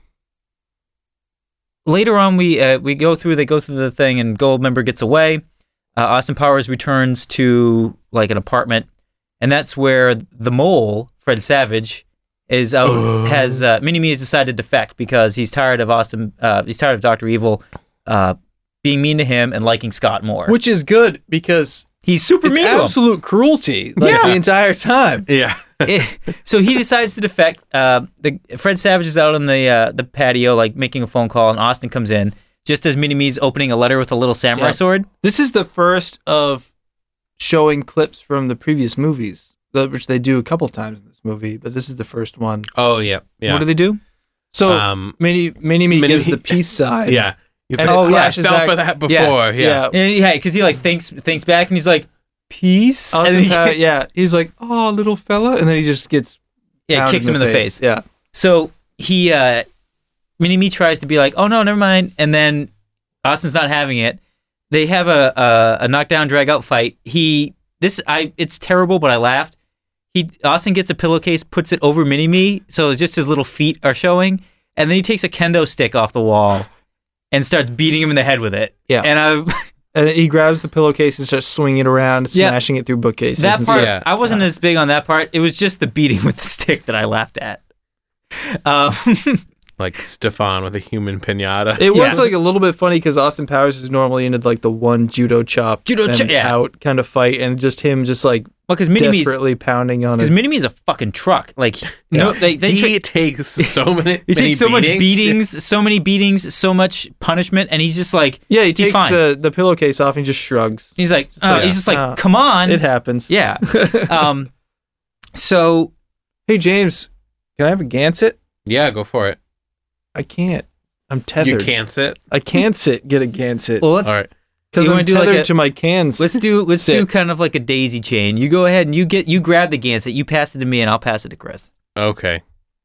B: later on, we uh, we go through. They go through the thing, and Goldmember gets away. Uh, Austin Powers returns to like an apartment, and that's where the mole, Fred Savage, is out.
C: Oh.
B: Has uh, Mini-Me has decided to defect because he's tired of Austin. Uh, he's tired of Doctor Evil uh, being mean to him and liking Scott more.
A: Which is good because
B: he's super
A: it's
B: mean to him.
A: absolute cruelty like
B: Yeah.
A: the entire time.
C: yeah.
B: It- so he decides to defect. Uh, the Fred Savage is out on the uh, the patio, like making a phone call, and Austin comes in just as Mini-Me's opening a letter with a little samurai
A: Yeah.
B: sword.
A: This is the first of showing clips from the previous movies, the- which they do a couple times in this movie, but this is the first one.
C: Oh, yeah. Yeah.
B: What do they do?
A: So
C: Um,
A: Mini Mini Me
C: Mini-Me-
A: gives the peace sign.
C: yeah. He's
A: And
C: like,
A: it
C: oh, yeah, I
A: flashes
C: fell
A: back-
C: for that before.
B: Yeah.
C: Yeah.
A: Yeah.
B: Yeah, because he like thinks thinks back, and he's like, "Peace," and
A: Austin
B: then he,
A: Pow- yeah, he's like, "Oh, little fella," and then he just gets
B: yeah,
A: pounded
B: kicks him in the face.
A: Yeah,
B: So he, uh, Mini-Me tries to be like, "Oh no, never mind," and then Austin's not having it. They have a a, a knockdown, drag out fight. He this I it's terrible, but I laughed. He Austin gets a pillowcase, puts it over Mini-Me, so just his little feet are showing, and then he takes a kendo stick off the wall and starts beating him in the head with it.
A: Yeah.
B: and I
A: and then he grabs the pillowcase and starts swinging it around, and
B: Yeah.
A: smashing it through bookcases.
B: that
A: and
B: part
A: stuff.
C: Yeah.
B: I wasn't as big on that part. It was just the beating with the stick that I laughed at. Um,
C: Like Stefan with a human pinata.
A: It was
B: Yeah.
A: like a little bit funny because Austin Powers is normally into like the one judo chop,
B: Judo
A: and
B: chop, yeah.
A: out kind of fight, and just him just like
B: well, because Mini-Me's
A: desperately pounding on
B: because
A: it.
B: Mini-Me is a fucking truck. Like no, they they
C: he
B: tra-
C: takes so many.
B: He
C: many
B: takes so much
C: beatings.
B: beatings, so many beatings, so much punishment, and he's just like,
A: Yeah, he
B: he's
A: takes
B: fine.
A: the the pillowcase off and just shrugs.
B: he's like,
A: So,
B: uh,
A: yeah.
B: he's just like,
A: Uh,
B: come on,
A: It happens.
B: yeah. um, so
A: Hey James, can I have a Gansett?
C: Yeah, go for it.
A: I can't. I'm tethered.
C: You can't sit.
A: I can't sit. Get a Gansett
B: well, let's
C: All right.
A: because
B: you
A: I'm
B: wanna do
A: tethered
B: like a-
A: to my cans.
B: let's do let's do
A: Sit.
B: kind of like a daisy chain. You go ahead and you get you grab the Gansett, you pass it to me, and I'll pass it to Chris.
C: Okay.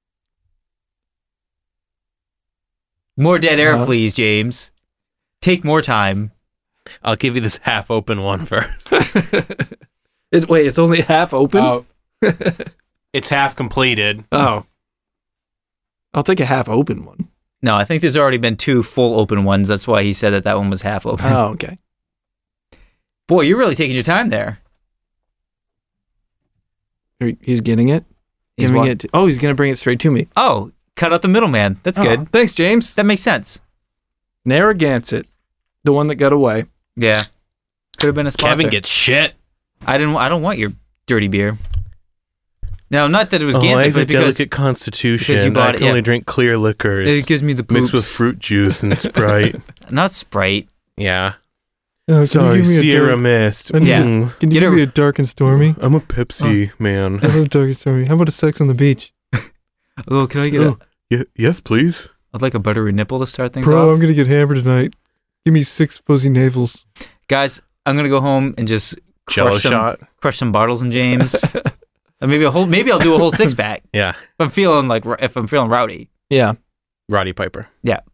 B: More dead air,
A: Uh-huh.
B: please, James. Take more time.
C: I'll give you this half open one first.
A: It's, wait, it's only half open.
C: Oh. It's half completed.
A: Oh. I'll take a half open one.
B: No, I think there's already been two full open ones. That's why he said that that one was half open.
A: Oh, okay.
B: Boy, you're really taking your time there.
A: He- He's getting it.
B: He's
A: Giving
B: what?
A: it. To, oh, he's gonna bring it straight to me.
B: Oh, cut out the middleman. That's
A: Oh,
B: good.
A: Thanks, James.
B: That makes sense.
A: Narragansett, the one that got away.
B: Yeah. Could have been a sponsor.
C: Kevin gets shit.
B: I didn't. I don't want your dirty beer. Now, not that it was
C: Oh, I
B: Gansett,
C: have a
B: but because
C: delicate constitution.
B: because you bought
C: I
B: it,
C: can
B: yeah.
C: only drink clear liquors
B: it gives me the poops.
C: mixed with fruit juice and Sprite.
B: Not Sprite.
C: Yeah.
A: Oh,
C: Sorry, Sierra Mist.
A: I need
B: Yeah.
C: Mm,
A: Can
B: you Get give a- me
A: a dark and stormy?
C: I'm a Pepsi man.
A: love dark and stormy. How about a sex on the beach?
B: Oh, can I get
C: Oh,
B: a?
C: y- yes, please.
B: I'd like a buttery nipple to start things off.
A: gonna get hammered tonight. Give me six fuzzy navels.
B: Guys, I'm gonna go home and just
C: Jello
B: crush some,
C: shot.
B: crush some Bartles and James. Or maybe a whole. Maybe I'll do a whole six pack
C: Yeah.
B: if I'm feeling like if I'm feeling rowdy.
A: Yeah.
C: Roddy Piper.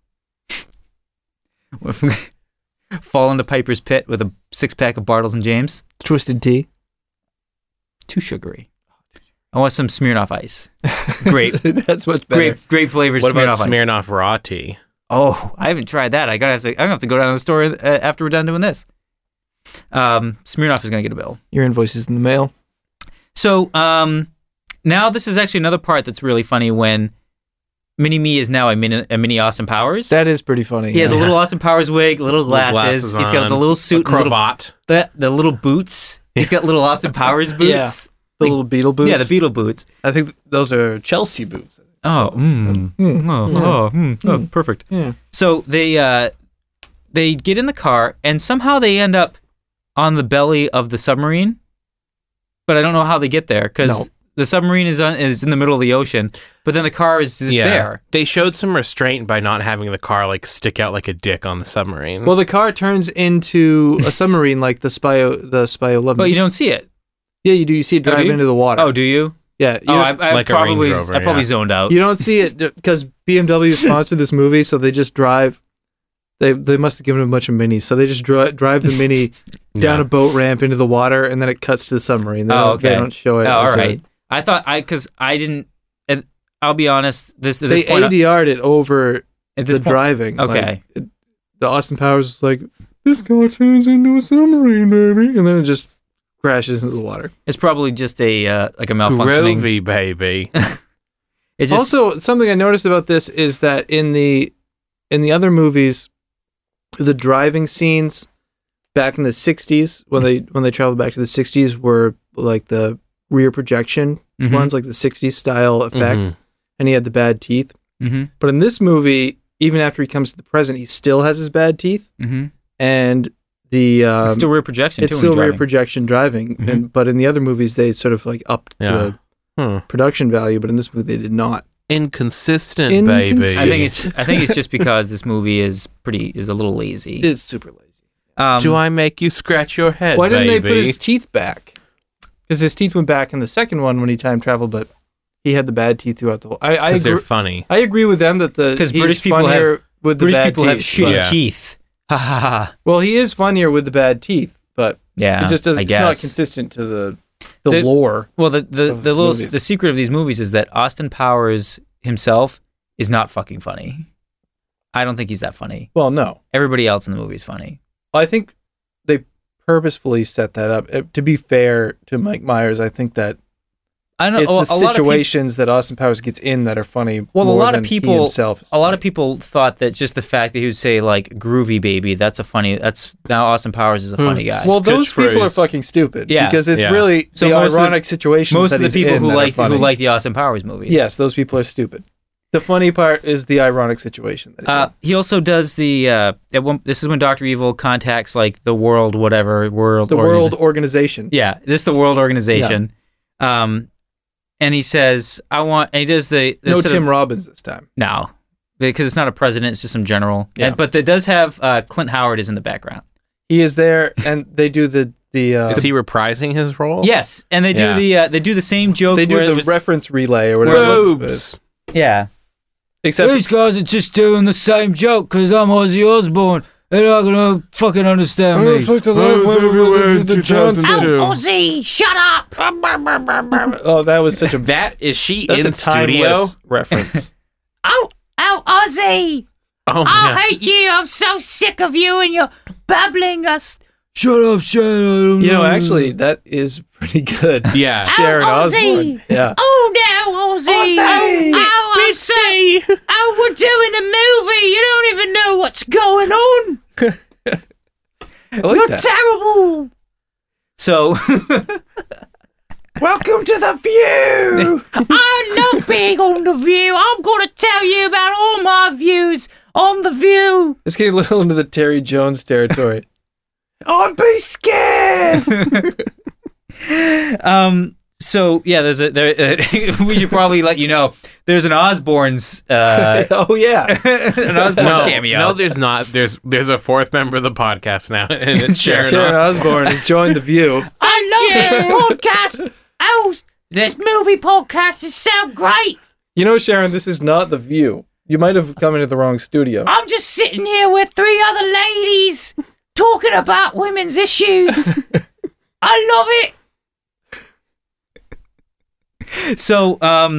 B: Fall into Piper's pit with a six pack of Bartles and James.
A: Twisted tea.
B: Too sugary. I want some Smirnoff Ice. Great,
A: That's much better.
B: great, great flavors.
C: What about
B: Smirnoff Ice.
C: Smirnoff raw tea?
B: Oh, I haven't tried that. I gotta have to. I'm gonna have to go down to the store uh, after we're done doing this. Um, Smirnoff is gonna get a bill.
A: Your invoice is in the mail.
B: So um, now this is actually another part that's really funny when Mini Me is now a mini, a mini Austin Powers.
A: That is pretty funny.
B: he has a
A: yeah.
B: little Austin Powers wig, little glasses.
C: glasses
B: He's got
C: on,
B: the little suit,
C: a
B: and little,
C: cravat.
B: the the little boots. He's got little Austin Powers boots.
A: Yeah. the little beetle boots.
B: Yeah, the beetle boots.
A: I think those are Chelsea boots.
B: Oh, mm,
A: Mm.
B: oh,
A: Yeah.
B: oh, mm, oh,
A: Mm.
B: perfect.
A: Yeah.
B: So they uh, they get in the car and somehow they end up on the belly of the submarine, but I don't know how they get there because
A: No.
B: the submarine is on, is in the middle of the ocean, but then the car is just there.
C: They showed some restraint by not having the car like stick out like a dick on the submarine.
A: Well, the car turns into a submarine like the spy the spy eleven.
B: But you don't see it.
A: Yeah, you do. You see it
B: Oh,
A: drive
B: do you?
A: into the water.
B: Oh, do you?
A: yeah. You
B: Oh,
A: don't,
B: I, I
C: Like a
B: probably
C: Range Rover,
B: I probably
C: yeah.
B: zoned out.
A: you don't see it because B M W sponsored this movie, so they just drive. They they must have given him a bunch of minis, so they just dri- drive the mini down
C: Yeah.
A: a boat ramp into the water, and then it cuts to the submarine. They
B: Oh,
A: don't,
B: okay.
A: They don't show it.
B: Oh, all
A: as a-
B: right. I thought I because I didn't. And I'll be honest. This at
A: They
B: this point,
A: A D R'd it over
B: at this
A: the
B: point,
A: driving.
B: okay.
A: Like, it, the Austin Powers is like, this car turns into a submarine, baby, and then it just crashes into the water.
B: it's probably just a uh, like a malfunctioning.
C: Grovey, baby.
B: It's just,
A: Also, something I noticed about this is that in the in the other movies, the driving scenes back in the sixties, when they when they traveled back to the sixties, were like the rear projection
B: Mhm.
A: ones, like the sixties style effects,
C: Mhm.
A: and he had the bad teeth.
B: Mm-hmm,
A: But in this movie, even after he comes to the present, he still has his bad teeth,
B: mm-hmm.
A: and the um,
B: it's still rear projection.
A: it's
B: too,
A: still
B: when
A: rear
B: you're driving.
A: projection driving.
B: Mhm.
A: And but in the other movies, they sort of like upped
C: Yeah.
A: the
C: Hmm.
A: production value, but in this movie, they did not.
C: Inconsistent,
A: Inconsistent.
C: baby.
B: I think it's I think it's just because this movie is pretty is a little lazy.
A: It's super lazy.
B: Um,
C: Do I make you scratch your head,
A: Why didn't
C: baby?
A: they put his teeth back? Because his teeth went back in the second one when he time traveled, but he had the bad teeth throughout the whole. I I
C: Because they're
A: agree,
C: funny.
A: I agree with them that the
B: 'Cause
A: he's
B: British people
A: funnier
B: have-
A: with the
B: British
A: bad
B: people
A: teeth.
B: have shitty
C: Yeah.
B: teeth. Ha ha ha.
A: Well, he is funnier with the bad teeth, but
B: Yeah,
A: it just doesn't.
B: I
A: It's not
B: guess.
A: consistent to the the,
B: The-
A: lore.
B: Well, the the,
A: of
B: the little
A: movies.
B: the secret of these movies is that Austin Powers himself is not fucking funny. I don't think he's that funny.
A: Well, no,
B: Everybody else in the movie is funny.
A: I think they purposefully set that up. Uh, To be fair to Mike Myers, I think that
B: I know
A: it's
B: a,
A: the
B: a lot of people.
A: situations that Austin Powers gets in that are funny.
B: Well, a
A: more
B: lot of
A: than he
B: people-
A: himself. is
B: A lot of
A: funny.
B: people thought that just the fact that he would say like "groovy baby," that's a funny. That's now Austin Powers is a funny guy.
A: Well, those people are
C: Catchphrase.
A: fucking stupid.
B: Yeah.
A: because it's
C: Yeah.
A: really
B: So
A: the
B: most of the-
A: ironic situations.
B: most
A: that
B: of the
A: he's
B: people
A: in
B: who
A: that are
B: like
A: funny.
B: who like the Austin Powers movies.
A: Yes, those people are stupid. The funny part is the ironic situation. That he's
B: Uh, he also does the. Uh, at one, this is when Doctor Evil contacts like the world, whatever world.
A: in. The
B: organiza-
A: World Organization.
B: Yeah, this is the World Organization. Um, and he says, "I want." And he does the. the
A: No
B: sort of-
A: Tim Robbins this time.
B: No, because it's not a president; it's just some general.
A: Yeah.
B: And, but it does have uh, Clint Howard is in the background.
A: He is there, and they do the the. Uh,
C: Is he reprising his role?
B: Yes, and they do
C: Yeah.
B: the uh, they do the same joke.
A: they do
B: where it
A: the
B: was-
A: reference relay or whatever.
C: Robes.
B: Yeah.
A: Except
B: These guys are just doing the same joke because I'm Ozzy Osbourne. They're not gonna fucking understand me.
C: everywhere in two thousand
E: Oh,
C: two.
E: Ozzy, shut up!
A: oh, that was such a
C: That is she
A: that's
C: in
A: a
C: studio?
A: timeless reference.
E: Oh, oh, Ozzy!
C: Oh
E: I
C: my
E: hate you. I'm so sick of you and your babbling us.
B: Shut up, Sharon.
A: You know, actually, that is pretty good.
C: Yeah.
A: Sharon
E: Oh,
A: Osbourne.
E: Ozzy.
A: Yeah.
E: Oh, no, Ozzy.
C: Ozzy.
E: Oh, I'm so... Oh, we're doing a movie. You don't even know what's going on.
A: I like
E: You're
A: that.
E: terrible.
B: So,
A: Welcome to the View.
E: I'm not big on The View. I'm going to tell you about all my views on The View.
A: It's getting a little into the Terry Jones territory. I'd be scared.
B: um, so yeah, there's a there. Uh, we should probably let you know there's an Osbourne's uh,
A: oh yeah.
B: an Osbourne
C: no,
B: cameo.
C: no, there's not. There's there's a fourth member of the podcast now, and it's Sharon.
A: Sharon
C: Os-
A: Osbourne has joined the View.
E: I love this podcast. Oh, this movie podcast is so great.
A: You know, Sharon, this is not the View. You might have come into the wrong studio.
E: I'm just sitting here with three other ladies talking about women's issues. I love it.
B: So, um,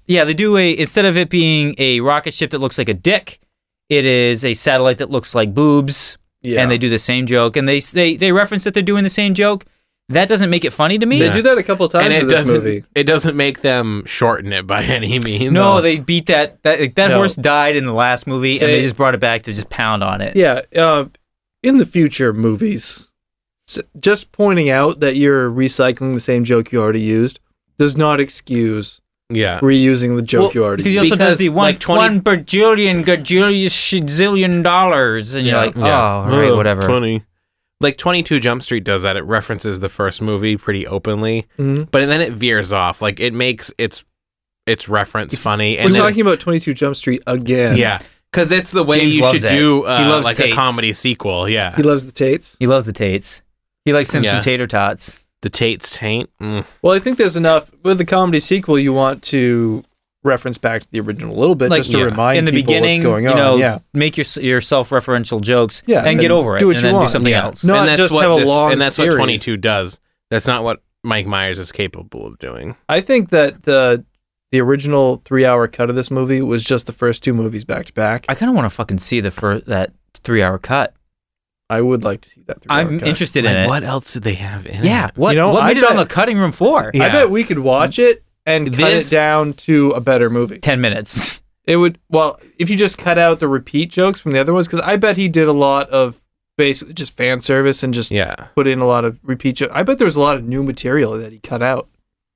B: Yeah, they do a instead of it being a rocket ship that looks like a dick, it is a satellite that looks like boobs.
A: Yeah.
B: And they do the same joke, and they they they reference that they're doing the same joke. That doesn't make it funny to me.
A: They do that a couple times
C: and it
A: in this
C: doesn't
A: movie.
C: it doesn't make them shorten it by any means.
B: No, they beat that that like, that
A: No.
B: horse died in the last movie,
A: Say-
B: and they just brought it back to just pound on it.
A: Yeah, uh, in the future movies, s- just pointing out that you're recycling the same joke you already used does not excuse
C: yeah.
A: reusing the joke you already
B: Because he
A: used.
B: also does
C: Because,
B: the one
C: like, twenty
B: one bajillion gajillion shizillion dollars, and you're
A: Yeah.
B: like, oh, all right,
C: Oh,
B: whatever.
C: Funny. Like twenty-two Jump Street does that. It references the first movie pretty openly,
A: Mhm.
C: but then it veers off. Like it makes its its reference funny. And
A: We're
C: then-
A: talking about twenty-two Jump Street again.
C: yeah, because it's the way
B: James
C: you
B: loves
C: should
B: it.
C: do uh,
B: He loves
C: like
B: Tates.
C: a comedy sequel. Yeah,
A: He loves the Tates.
B: He loves the Tates. He likes him
C: Yeah.
B: some tater tots.
C: the Tates taint. Mm.
A: Well, I think there's enough with the comedy sequel. You want to reference back to the original a little bit,
B: Like,
A: just to
C: yeah.
A: remind
B: In the
A: people
B: beginning,
A: what's going
B: you
A: on.
B: know,
A: yeah,
B: make your your self-referential jokes,
A: Yeah,
B: and
A: and
B: get over it,
A: do what
B: and
A: you
B: then
A: want.
B: do something
C: Yeah.
B: else.
A: No,
C: and
A: Not
C: that's
A: just
C: what
A: have a
C: this,
A: long
C: and that's
A: series.
C: what twenty-two does. That's not what Mike Myers is capable of doing.
A: I think that the the original three-hour cut of this movie was just the first two movies back to back.
B: I kind of want to fucking see the first that three-hour cut.
A: I would like to see that. three-hour
B: I'm
A: cut.
B: interested in
C: Like,
B: it.
C: what else did they have in
B: Yeah,
C: it?
B: what
A: You know,
B: what
A: I
B: made it on
A: bet-
B: the cutting room floor?
C: Yeah.
A: I bet we could watch it and cut
C: This-
A: it down to a better movie.
B: Ten minutes.
A: It would, well, if you just cut out the repeat jokes from the other ones, because I bet he did a lot of basically just fan service and just
C: Yeah.
A: put in a lot of repeat jokes. I bet there was a lot of new material that he cut out.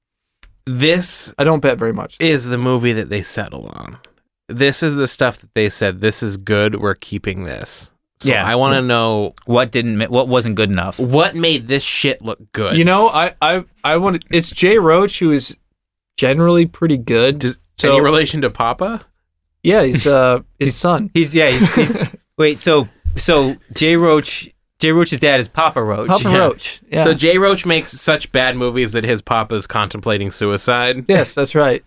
C: This
A: I don't bet very much.
C: is the movie that they settled on. This is the stuff that they said, this is good, we're keeping this. So
B: Yeah.
C: I want to know
B: What didn't? ma- What wasn't good enough?
C: what made this shit look good.
A: You know, I, I, I want. It's Jay Roach, who is generally pretty good.
C: Does-
A: so
C: any relation to Papa?
A: yeah, he's uh his son,
B: He's yeah. He's, he's wait. So so Jay Roach. Jay Roach's dad is Papa Roach.
A: Papa
C: Yeah.
A: Roach. Yeah.
C: So Jay Roach makes such bad movies that his papa's contemplating suicide.
A: yes, that's right.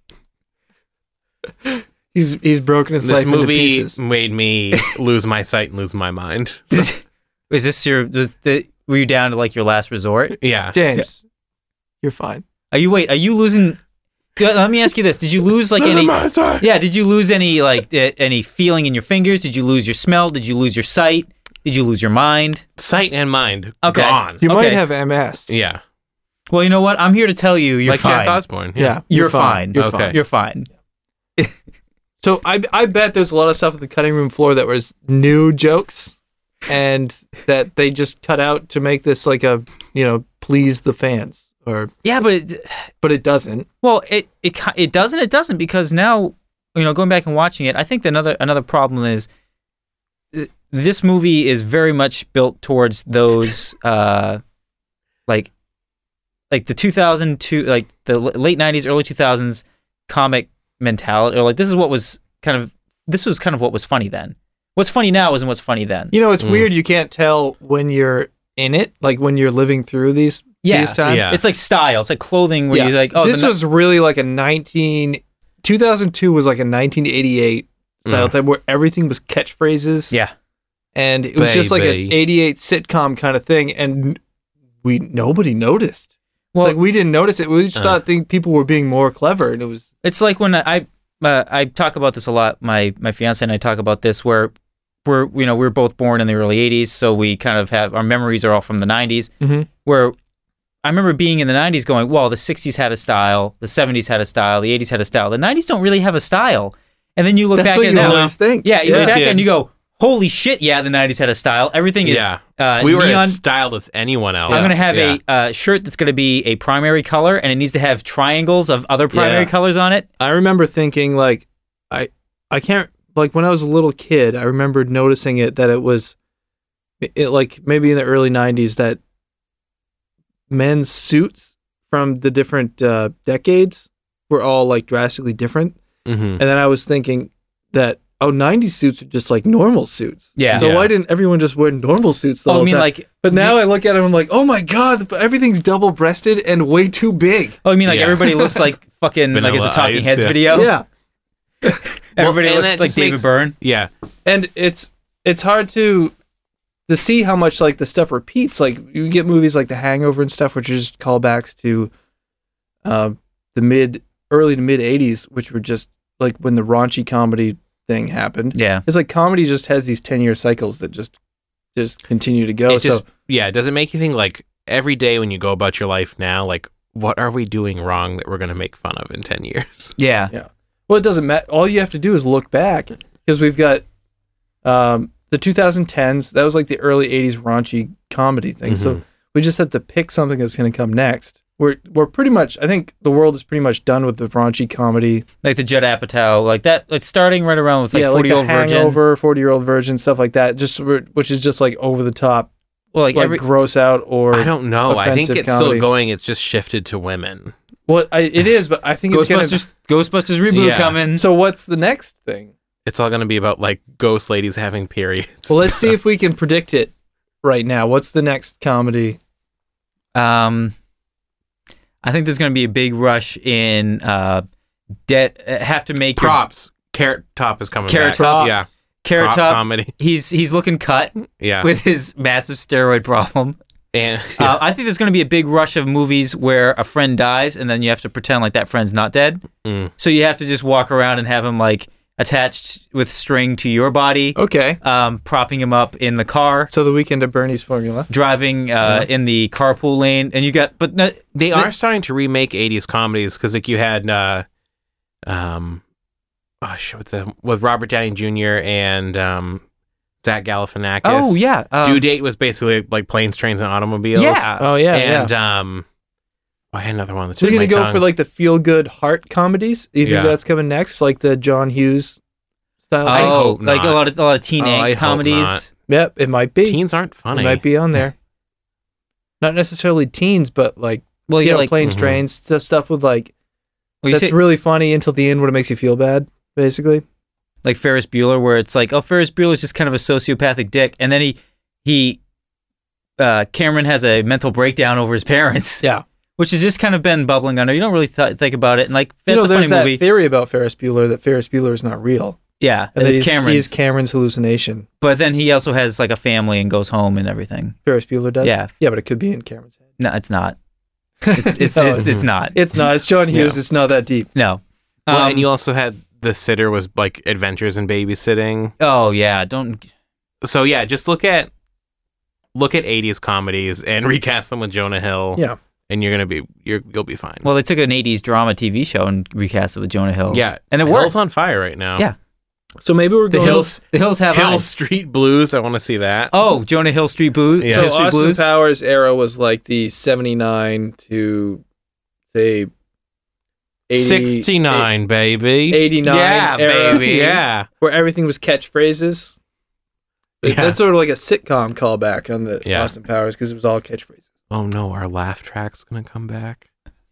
A: he's he's broken his
C: This
A: life into
C: movie
A: pieces.
C: made me lose my sight and lose my mind.
B: Is this your? Was the? Were you down to like your last resort?
C: Yeah.
A: James, you're fine.
B: Are you wait? Are you losing? Let me ask you this: did you lose like any? Yeah. Did you lose any like uh, any feeling in your fingers? Did you lose your smell? Did you lose your sight? Did you lose your mind?
C: Sight and mind
B: Okay.
C: gone.
A: You might
B: Okay.
A: have M S.
C: Yeah.
B: Well, you know what? I'm here to tell you, you're
C: like
B: fine.
C: Jack Osborne.
A: Yeah,
C: Yeah.
B: You're fine.
A: You're
C: Okay.
A: fine.
B: You're fine.
A: So I I bet there's a lot of stuff at the cutting room floor that was new jokes, and that they just cut out to make this like a you know please the fans, or
B: Yeah, but it,
A: but it doesn't.
B: well, it it ki- it doesn't. It doesn't because now you know going back and watching it, I think that another another problem is uh, this movie is very much built towards those uh like like the two thousand two like the l- late nineties early two thousands comic mentality, or like this is what was kind of this was kind of what was funny then. What's funny now isn't what's funny then.
A: You know, it's
C: Mm.
A: weird. You can't tell when you're in it, like when you're living through these
B: Yeah.
A: these times.
C: Yeah.
B: It's like style. It's like clothing where
A: Yeah.
B: you're like, oh,
A: this
B: the,
A: was really like a nineteen two thousand two was like a nineteen eighty-eight style
C: Mm.
A: time where everything was catchphrases.
B: yeah.
A: and it was just like an
C: Baby.
A: eighty-eight sitcom kind of thing, and we nobody noticed.
B: Well,
A: Like we didn't notice it. We just
C: Uh.
A: thought think people were being more clever, and it was
B: it's like when I uh, I talk about this a lot. My my fiance and I talk about this where we're you know we were both born in the early eighties, so we kind of have our memories are all from the nineties.
A: Mhm.
B: Where I remember being in the nineties, going, well, the sixties had a style, the seventies had a style, the eighties had a style. The nineties don't really have a style. And then you look
A: that's
B: back
A: what
B: at
A: you
B: it now.
A: always think.
B: Yeah, you
C: Yeah.
B: look back
C: It did.
B: and you go, holy shit, yeah, the nineties had a style. Everything is
C: Yeah.
B: uh,
C: we were
B: neon.
C: as styled as anyone else.
B: I'm going to have
C: Yeah.
B: a uh, shirt that's going to be a primary color, and it needs to have triangles of other primary
A: Yeah.
B: colors on it.
A: I remember thinking like, I I can't like when I was a little kid. I remembered noticing it that it was, it like maybe in the early nineties that men's suits from the different uh, decades were all like drastically different.
C: Mhm.
A: And then I was thinking that, oh, nineties suits are just like normal suits.
B: Yeah.
A: So
C: Yeah.
A: why didn't everyone just wear normal suits the
B: Oh, I
A: whole
B: mean,
A: time?
B: like,
A: But now I look at it and I'm like, oh my God, everything's double breasted and way too big.
B: oh, I mean, like
C: Yeah.
B: everybody looks like fucking like it's a
C: Vanilla
B: Talking
C: Ice,
B: Heads
C: yeah.
B: video.
A: Yeah.
B: Everybody
C: Well, and
B: looks
C: that
B: like
C: just
B: David
C: makes-
B: Byrne.
C: Yeah.
A: And it's it's hard to to see how much like the stuff repeats. Like you get movies like The Hangover and stuff, which are just callbacks to uh, the mid early to mid eighties, which were just like when the raunchy comedy thing happened.
B: Yeah.
A: It's like comedy just has these ten-year cycles that just just continue to go.
C: It just,
A: so
C: yeah, does it make you think like every day when you go about your life now, like what are we doing wrong that we're going to make fun of in ten years?
B: Yeah.
A: Yeah. Well, it doesn't matter. All you have to do is look back because we've got um, the twenty tens. That was like the early eighties raunchy comedy thing. So
C: Mhm.
A: we just have to pick something that's going to come next. We're we're pretty much. I think the world is pretty much done with the raunchy comedy.
B: Like the Judd Apatow, like that, like starting right around with like
A: yeah,
B: forty
A: like
B: Year Old
A: the
B: Virgin.
A: Hangover, forty Year Old Virgin, stuff like that. Just which is just like over the top,
B: Well, like,
A: like
B: every,
A: gross out or
C: I don't know. I think
A: offensive
C: it's
A: comedy.
C: still going. It's just shifted to women.
A: Well, I, it is, but I think it's gonna.
B: Ghostbusters, Ghostbusters reboot
C: Yeah.
B: coming.
A: So what's the next thing?
C: It's all going to be about like ghost ladies having periods.
A: Well, let's see if we can predict it right now. What's the next comedy?
B: Um, I think there's going to be a big rush in uh, debt. Have to make your
C: Props. Carrot Top is coming
B: Carrot
C: back.
B: Top.
C: Yeah.
B: Carrot
C: Prop
B: Top.
C: comedy.
B: He's he's looking cut
C: Yeah.
B: with his massive steroid problem.
C: and
B: Uh, I think there's going to be a big rush of movies where a friend dies and then you have to pretend like that friend's not dead.
C: Mm.
B: So you have to just walk around and have him like attached with string to your body,
A: Okay.
B: um, propping him up in the car,
A: So the Weekend at Bernie's formula.
B: driving uh, in the carpool lane, and you got. But no,
C: they
B: the-
C: are starting to remake eighties comedies because like you had uh um oh shit what's that with Robert Downey Junior and um Zach Galifianakis.
B: Oh yeah, um,
C: Due Date was basically like planes, trains, and automobiles.
B: Yeah.
A: Oh yeah,
C: and
A: yeah.
C: um oh, I had another one. That's
A: So you're gonna
C: just my
A: go
C: tongue.
A: for like the feel good heart comedies? You think
C: Yeah.
A: that's coming next, like the John Hughes style?
C: I
A: thing?
B: oh,
C: hope
B: like a
C: not.
B: lot of a lot of teen
C: Oh, I
B: angst
C: hope
B: comedies.
A: Yep, it might be.
C: Teens aren't
A: It
C: funny.
A: might be on there. Not necessarily teens, but like
B: Well,
A: you
B: yeah,
A: know,
B: like
A: planes,
C: Mhm.
A: trains, stuff, stuff with like
B: well, you
A: that's
B: say,
A: really funny until the end when it makes you feel bad. Basically,
B: like Ferris Bueller, where it's like, oh, Ferris Bueller's just kind of a sociopathic dick, and then he he uh, Cameron has a mental breakdown over his parents.
A: Yeah.
B: Which has just kind of been bubbling under. You don't really th- think about it, and like
A: you
B: that's
A: know,
B: a
A: there's
B: funny
A: that
B: movie.
A: theory about Ferris Bueller that Ferris Bueller is not real,
B: yeah,
A: and that
B: it's
A: he's,
B: Cameron's.
A: he's Cameron's hallucination.
B: But then he also has like a family and goes home and everything.
A: Ferris Bueller does.
B: Yeah.
A: yeah, but it could be in Cameron's head.
B: No, it's not. It's it's,
A: No,
B: it's, it's not.
A: It's not. It's John Hughes.
B: Yeah.
A: It's not that deep.
B: No.
C: Well,
B: Um,
C: and you also had The Sitter was like Adventures in Babysitting.
B: oh yeah, don't.
C: So yeah, just look at look at eighties comedies and recast them with Jonah Hill.
A: Yeah.
C: And you're gonna be you're you'll be fine.
B: Well, they took an eighties drama T V show and recast it with Jonah Hill.
C: yeah,
B: and it
C: Hill's
B: worked.
C: on fire right now.
B: Yeah.
A: So maybe we're
B: The
A: going.
B: Hills, the Hills have
C: Hill
B: eyes.
C: Street Blues. I want to see that.
B: Oh, Jonah Hill Street Blues.
C: Yeah.
A: So
B: Hill Street
A: Austin
B: Blues.
A: Powers era was like the seventy-nine to say eighty,
C: sixty-nine, baby.
A: eighty-nine
B: Yeah,
A: era,
B: baby.
C: Yeah.
A: where everything was catchphrases.
C: Yeah.
A: That's sort of like a sitcom callback on the
C: Yeah.
A: Austin Powers because it was all catchphrases.
C: Oh no, our laugh track's gonna come back.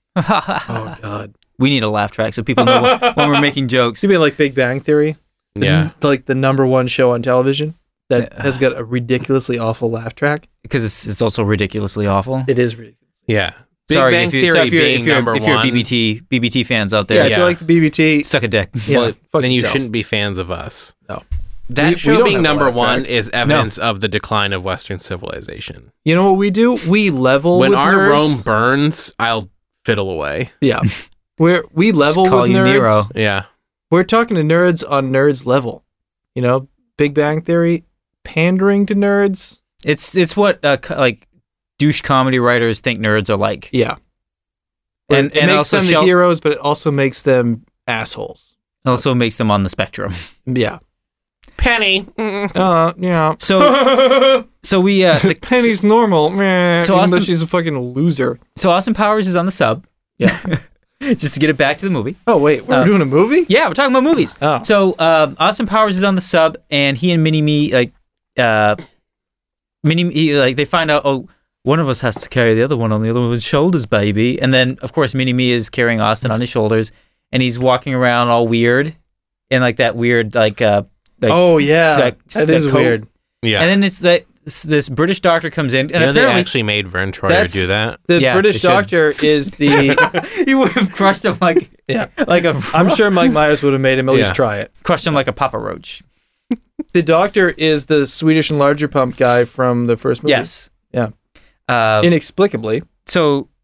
A: Oh God!
B: We need a laugh track so people know when, when we're making jokes.
A: You mean like Big Bang Theory? The-
C: Yeah.
A: like the number one show on television that
B: Yeah.
A: has got a ridiculously awful laugh track.
B: Because it's, it's also ridiculously awful.
A: It is ridiculous.
C: Yeah. Big
B: Sorry
C: Bang
B: if, you,
C: Theory
B: sorry if you're,
C: being
B: if you're,
C: number
B: if you're
C: one.
B: B B T B B T fans out
A: Yeah,
B: there.
A: if you like the B B T,
B: Suck a dick.
A: yeah,
C: well,
A: fuck
C: then you
A: yourself.
C: shouldn't be fans of us.
A: No.
C: That
A: We- we
C: show
A: don't
C: being
A: have a
C: number
A: laugh
C: one
A: track.
C: is evidence of the decline of Western civilization.
A: You know what we do? We level
C: When
A: with
C: our
A: nerds.
C: Rome burns, I'll fiddle away.
A: Yeah, we're we level
B: Just call
A: with
B: you
A: nerds.
B: Nero.
C: Yeah.
A: We're talking to nerds on nerds level. You know, Big Bang Theory, pandering to nerds.
B: It's it's what uh, co- like douche comedy writers think nerds are like.
A: Yeah,
B: And-
A: it
B: and
A: makes
B: also
A: them
B: Shel-
A: the heroes, but it also makes them assholes.
B: It also makes them on the spectrum.
A: Yeah.
C: Penny.
A: Uh, yeah.
B: So so we uh the,
A: Penny's normal, man.
B: So
A: even
B: Austin-
A: though she's a fucking loser.
B: so Austin Powers is on the sub.
A: Yeah.
B: Just to get it back to the movie.
A: Oh wait, we're
B: Uh,
A: doing a movie?
B: Yeah, we're talking about movies.
A: Oh.
B: So um, Austin Powers is on the sub, and he and Mini Me like uh, Mini Me like they find out oh one of us has to carry the other one on the other one's shoulders, baby. And then of course Mini Me is carrying Austin on his shoulders, and he's walking around all weird, in like that weird like uh like
A: oh yeah,
B: that-
A: that
B: that
A: is
B: coat.
A: weird.
C: Yeah.
B: and then it's that this, this British doctor comes in, and
C: you know, they
B: apparently
C: actually made Vern Troyer
A: That's-
C: do that.
A: The
B: Yeah,
A: British
B: they should.
A: doctor is the.
B: he would have crushed him like
A: Yeah.
B: like a
A: I'm sure Mike Myers would have made him at
C: Yeah.
A: least try it.
B: crushed him like a Papa Roach.
A: The doctor is the Swedish Enlarger Pump guy from the first movie.
B: Yes.
A: Yeah.
B: Uh,
A: Inexplicably.
B: so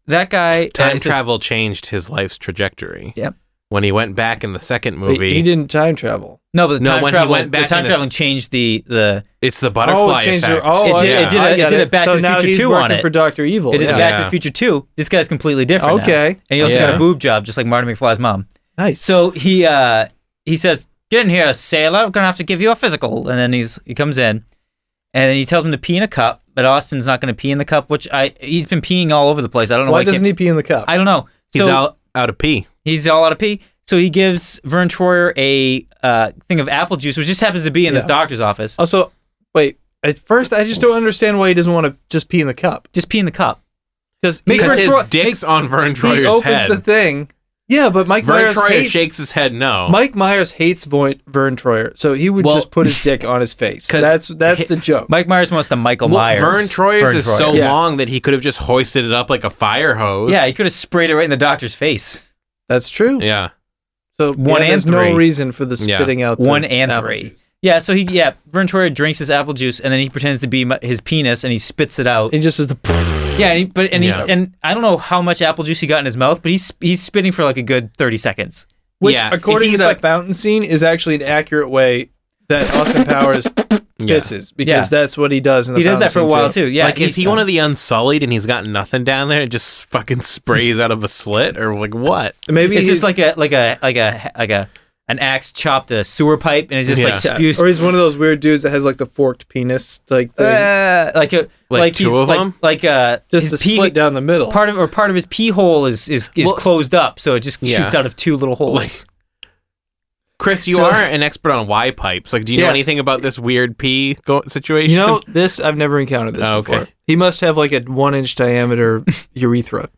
B: that guy uh,
C: Time
B: it says-
C: travel changed his life's trajectory.
B: Yep.
C: When he went back in the second
A: Wait,
C: movie,
A: he didn't time travel.
B: No, but the
C: No,
B: time
C: when he
B: travel,
C: went
B: the
C: back
B: time
C: in the
B: traveling
C: s-
B: changed the the.
C: it's the
A: Oh,
C: butterfly
A: it changed
C: effect.
A: the, oh,
B: It did-
A: yeah,
B: it did a-
A: I
B: it
A: get
B: did a Back
A: so
B: to the
A: now
B: Future
A: he's
B: two on
A: working
B: it.
A: for Doctor Evil.
B: It did
A: yeah.
B: a Back to
C: Yeah.
B: the Future two. This guy's completely different. now.
A: Okay.
B: And he also
C: Yeah.
B: got a boob job, just like Marty McFly's mom.
A: Nice.
B: So he uh he says, "Get in here, sailor. I'm gonna have to give you a physical." And then he's he comes in, and then he tells him to pee in a cup, but Austin's not gonna pee in the cup, which I he's been peeing all over the place. I don't know
A: why
B: why.
A: doesn't he pee in the cup?
B: I don't know.
C: He's
B: So
C: out out of pee.
B: he's all out of pee. So he gives Vern Troyer a uh, thing of apple juice, which just happens to be in this
A: Yeah.
B: doctor's office.
A: Also, wait. At first, I just don't understand why he doesn't want to just pee in the cup.
B: Just pee in the cup.
A: Because
B: Make
C: Because
B: Vern
C: his
B: Troy-
C: dick's on Vern
A: he
C: Troyer's
A: opens
C: head.
A: the thing. Yeah, but Mike
C: Vern
A: Myers
C: Troyer
A: hates,
C: shakes his head no.
A: Mike Myers hates Vo- Vern Troyer, so he would
C: Well-
A: just put his dick on his face.
C: 'Cause
A: That's that's
C: he-
A: the joke.
B: Mike Myers wants the Michael
C: Well,
B: Myers.
C: Vern Troyer's
B: Vern
C: is
B: Troyer.
C: so
A: Yes.
C: long that he could have just hoisted it up like a fire hose.
B: Yeah, he could have sprayed it right in the doctor's face.
A: That's true.
C: Yeah.
A: So
B: One
A: yeah,
B: and
A: there's
B: three.
A: no reason for the
C: Yeah.
A: spitting out. the
B: One and
A: apple
B: three.
A: juice.
B: Yeah, so he yeah, Vern Troyer drinks his apple juice and then he pretends to be mu- his penis and he spits it out.
A: He just is the.
B: Yeah, and he, but and he's
C: Yeah.
B: and I don't know how much apple juice he got in his mouth, but he's he's spitting for like a good thirty seconds.
A: Which,
C: Yeah,
A: according to
C: he's
A: that
C: like-
A: fountain scene, is actually an accurate way that Austin Powers
C: Yeah.
A: pisses because that's what he does in the
B: He does that for a
A: fountain
B: while
A: scene,
B: too. Yeah,
C: like, is
B: he's-
C: he one of the Unsullied and he's got nothing down there and just fucking sprays out of a slit or like what?
A: Maybe
B: It's just
A: he's-
B: like a like a like a like a an axe chopped a sewer pipe and it's just like
C: Yeah.
B: spews
A: or he's one of those weird dudes that has like the forked penis like thing,
B: uh, like a
C: Like
B: like,
C: two
B: he's
C: of
B: like
C: them?
B: like uh
A: just
B: his
A: the
B: pee
A: split down the middle.
B: part of or part of his pee hole is is is
C: Well-
B: closed up, so it just
C: Yeah.
B: shoots out of two little holes.
C: Like- Chris, you
A: So-
C: are an expert on Y pipes. Like, do you know
A: Yes.
C: anything about this weird pee go- situation?
A: You know, this I've never encountered this
C: Oh, okay.
A: before. He must have like a one inch diameter urethra.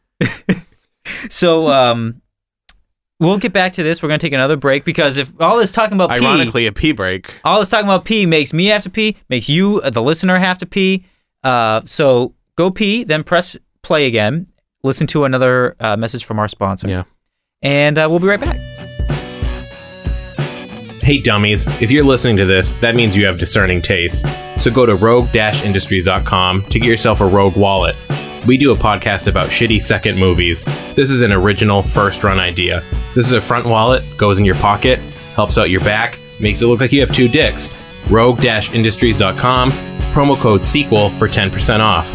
B: So um, we'll get back to this. We're gonna take another break because if all this talking about pee,
C: ironically a pee break.
B: all this talking about pee makes me have to pee, makes you, uh, the listener, have to pee. Uh, so go pee, then press play again. Listen to another uh, message from our sponsor.
C: Yeah.
B: And uh, we'll be right back.
C: Hey dummies, if you're listening to this, that means you have discerning taste. So go to rogue dash industries dot com to get yourself a Rogue wallet. We do a podcast about shitty second movies. This is an original first run idea. This is a front wallet, goes in your pocket, helps out your back, makes it look like you have two dicks. rogue dash industries dot com, promo code sequel for ten percent off.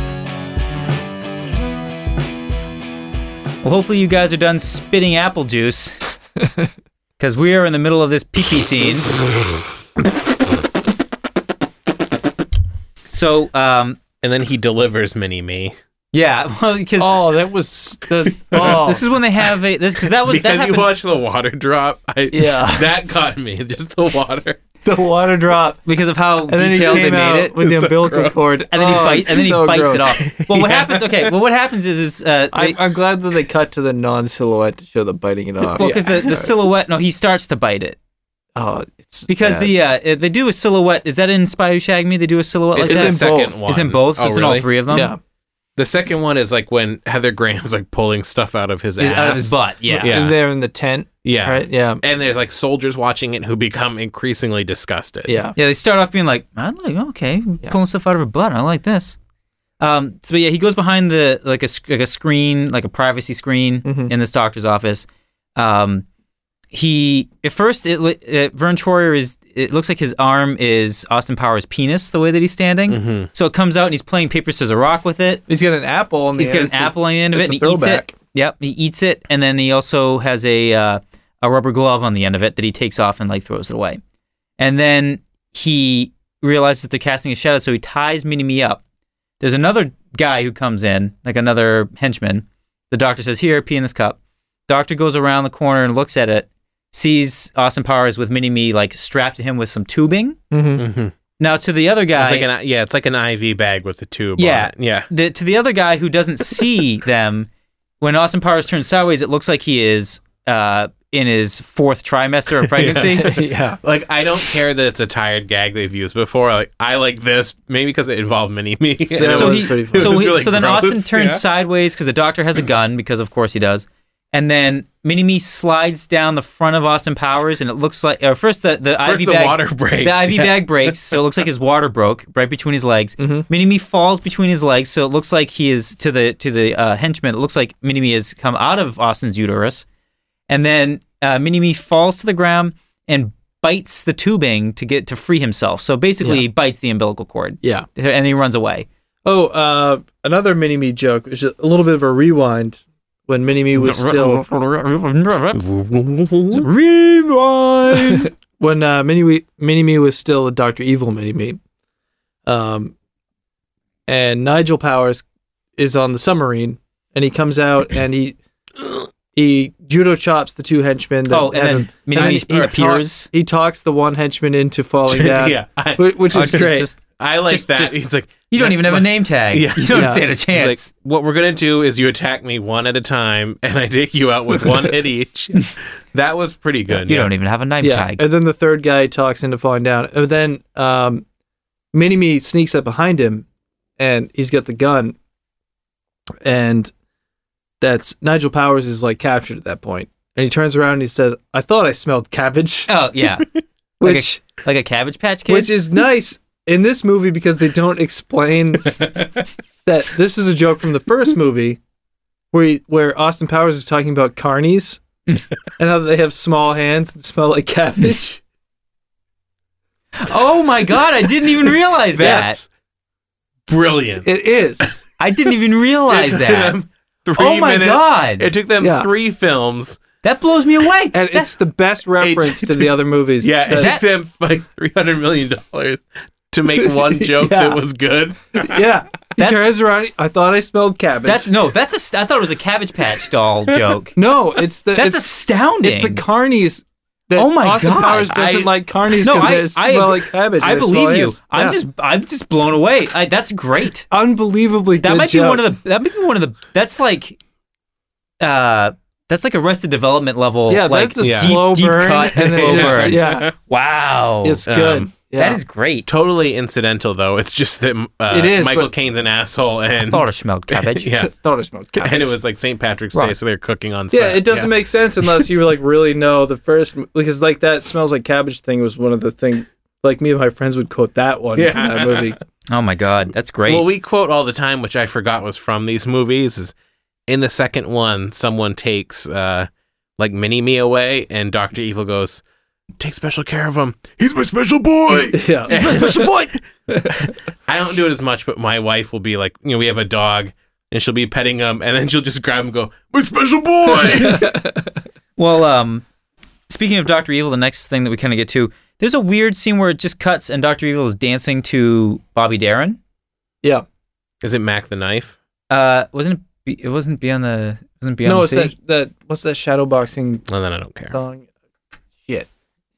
B: Well, hopefully you guys are done spitting apple juice. Because we are in the middle of this pee-pee scene. So, um,
C: And then he delivers Mini-Me.
B: yeah, well, because
A: Oh, that was the.
B: this,
A: oh.
B: is, this is when they have a this because that was that
C: Because you
B: happened.
C: watch the water drop, I,
A: Yeah.
C: that got me. Just the water.
A: the water drop,
B: because of how
A: and then he
B: detailed they
A: came
B: made
A: out
B: it.
A: with the
C: It's so
A: umbilical
C: gross.
A: cord,
B: And then he
A: Oh,
B: bites,
A: it's
B: and then he
A: so
B: bites
A: gross.
B: it off. Well, what happens? Okay, well, what happens is, is uh,
A: I,
B: they,
A: I'm glad that they cut to the non-silhouette to show the biting it off.
B: well, because the, the silhouette. No, he starts to bite it
A: Oh, it's
B: because
A: bad.
B: the uh, they do a silhouette. Is that in Spy Who Shagged Me? They do a silhouette like
C: It's
B: that.
C: the
A: in
C: second
A: both.
C: one.
B: It's in both. So
C: Oh,
B: it's in all
C: really?
B: three of them.
A: yeah.
C: The second one is like when Heather Graham's like pulling stuff out of his ass.
B: Out of his butt. Yeah.
C: Yeah.
A: And they're in the tent,
C: Yeah.
A: right? Yeah,
C: And there's like soldiers watching it who become increasingly disgusted.
A: yeah.
B: Yeah, they start off being like, I like, okay,
A: Yeah.
B: pulling stuff out of her butt. I like this. Um, so yeah, he goes behind the like a sc- like a screen, like a privacy screen
A: Mhm.
B: in this doctor's office. Um, he at first it, li- uh, Vern Troyer is. It looks like his arm is Austin Powers' penis, the way that he's standing.
C: Mm-hmm.
B: So it comes out and he's playing paper scissors rock with it.
A: He's got an apple. On the
B: He's got
A: end.
B: an
A: It's a-
B: apple on the end of it,
A: it's
B: and
A: a
B: he eats it.
A: throwback.
B: Yep, he eats it, and then he also has a uh, a rubber glove on the end of it that he takes off and like throws it away. And then he realizes that they're casting a shadow, so he ties Mini-Me up. There's another guy who comes in, like another henchman. The doctor says, "Here, pee in this cup." Doctor goes around the corner and looks at it, sees Austin Powers with Mini-Me like strapped to him with some tubing.
A: Mhm.
C: Mm-hmm.
B: Now to the other guy,
C: It's like an, yeah, it's like an I V bag with a tube.
B: Yeah.
C: On it. Yeah.
B: the, to the other guy who doesn't see them, when Austin Powers turns sideways, it looks like he is uh, in his fourth trimester of pregnancy.
A: yeah.
C: Like I don't care that it's a tired gag they've used before. Like I like this maybe because it involved Mini-Me.
A: That
B: so
A: was
B: he,
A: pretty funny.
B: so,
C: It was
B: he,
C: really
B: so then
C: gross,
B: Austin turns
C: yeah.
B: sideways because the doctor has a gun, because of course he does. And then Mini-Me slides down the front of Austin Powers, and it looks like or first the the
C: First
B: I V
C: the
B: bag
C: water breaks.
B: the I V
C: yeah.
B: bag breaks, so it looks like his water broke right between his legs.
A: Mhm.
B: Mini-Me falls between his legs, so it looks like he is to the to the uh, henchman. It looks like Mini-Me has come out of Austin's uterus, and then uh, Mini-Me falls to the ground and bites the tubing to get to free himself. So basically,
A: Yeah.
B: he bites the umbilical cord,
A: Yeah.
B: and he runs away.
A: Oh, uh, another Mini-Me joke, which is a little bit of a rewind when Mini-Me was still
B: Rewind.
A: when uh, Mini Mini-Me was still a Doctor Evil Mini-Me. Um, and Nigel Powers is on the submarine, and he comes out and he he judo chops the two henchmen. That
B: Oh, and
A: have
B: then
A: him-
B: Mini-Me
A: he
B: appears.
A: talks- he talks the one henchman into falling down,
C: yeah, I,
A: whi- which is
B: Oh,
A: great.
B: just-
C: I like
B: Just-
C: that.
B: just-
C: He's like,
B: you don't even have a name tag.
C: Yeah.
B: You don't
A: Yeah.
B: stand a
C: He's
B: chance.
C: like, what we're gonna do is you attack me one at a time, and I take you out with one hit each. That was pretty good.
B: you
C: yeah.
B: don't even have a name
A: Yeah,
B: tag.
A: and then the third guy talks into falling down. And then um, Mini-Me sneaks up behind him, and he's got the gun. And that's Nigel Powers is like captured at that point, and he turns around and he says, "I thought I smelled cabbage,"
B: Oh yeah,
A: which
B: like a Cabbage Patch Kid.
A: which is nice in this movie because they don't explain that this is a joke from the first movie, where he, where Austin Powers is talking about carnies and how they have small hands and smell like cabbage.
B: Oh my god, I didn't even realize that.
C: That's brilliant.
A: It is.
B: I didn't even realize
C: It took
B: that.
C: them three
B: Oh my
C: minutes.
B: god,
C: It took them
A: Yeah.
C: three films.
B: that blows me away.
A: And it's the best reference to the other movies.
C: Yeah, it
A: That-
C: took them like three hundred million dollars to make one joke
A: Yeah.
C: that was good.
A: yeah. He
B: That's-
A: turns around. I thought I smelled cabbage.
B: That's no, that's a. I thought it was a Cabbage Patch doll joke.
A: no, it's the
B: That's
A: it's,
B: astounding.
A: it's the carnies. That
B: Oh my
A: Austin
B: God.
A: Powers doesn't
C: I-
A: like carnies
B: No,
A: because
B: I-
A: they
B: I
A: smell
B: agree-
A: like cabbage.
B: I
A: and they smell
B: believe you.
A: hands.
B: I'm
A: Yeah.
B: just, I'm just blown away. I, that's great.
A: unbelievably
B: That
A: good
B: might be
A: joke.
B: one of the. That might be one of the. That's like, uh, that's like Arrested Development level.
A: Yeah,
B: like
A: that's a
C: Yeah.
B: deep,
A: slow
B: deep
A: burn.
B: cut
A: and
B: slow
A: then just-
B: burn.
A: Yeah,
B: Wow,
A: it's
C: Um,
A: good. Yeah.
B: that is great.
C: Totally incidental though. It's just that uh,
A: It is,
C: Michael
A: but-
C: Caine's an asshole,
B: I
C: and
B: thought it smelled cabbage.
C: yeah,
A: thought I smelled cabbage.
C: and it was like Saint Patrick's Day,
B: Right.
C: so they're cooking on set.
A: Yeah, it doesn't make sense unless you like really know the first because like that smells like cabbage thing was one of the thing. Like me and my friends would quote that one
C: Yeah.
A: from that movie.
B: Oh my god, that's great.
C: Well, we quote all the time, which I forgot was from these movies. Is in the second one, someone takes uh, like Mini-Me away, and Doctor Evil goes, "Take special care of him. He's my special boy."
A: Yeah,
C: He's my special boy. I don't do it as much, but my wife will be like, you know, we have a dog, and she'll be petting him, and then she'll just grab him and go, "My special boy."
B: Well, um, speaking of Doctor Evil, the next thing that we kind of get to, there's a weird scene where it just cuts and Doctor Evil is dancing to Bobby Darin.
A: yeah.
C: Is it Mac the Knife?
B: Uh, wasn't it? Be- It wasn't Beyond the. Wasn't Beyond
A: No,
B: the
A: it's
B: Sea.
A: that that what's that shadow boxing
C: Well, then I don't care.
A: song? Shit.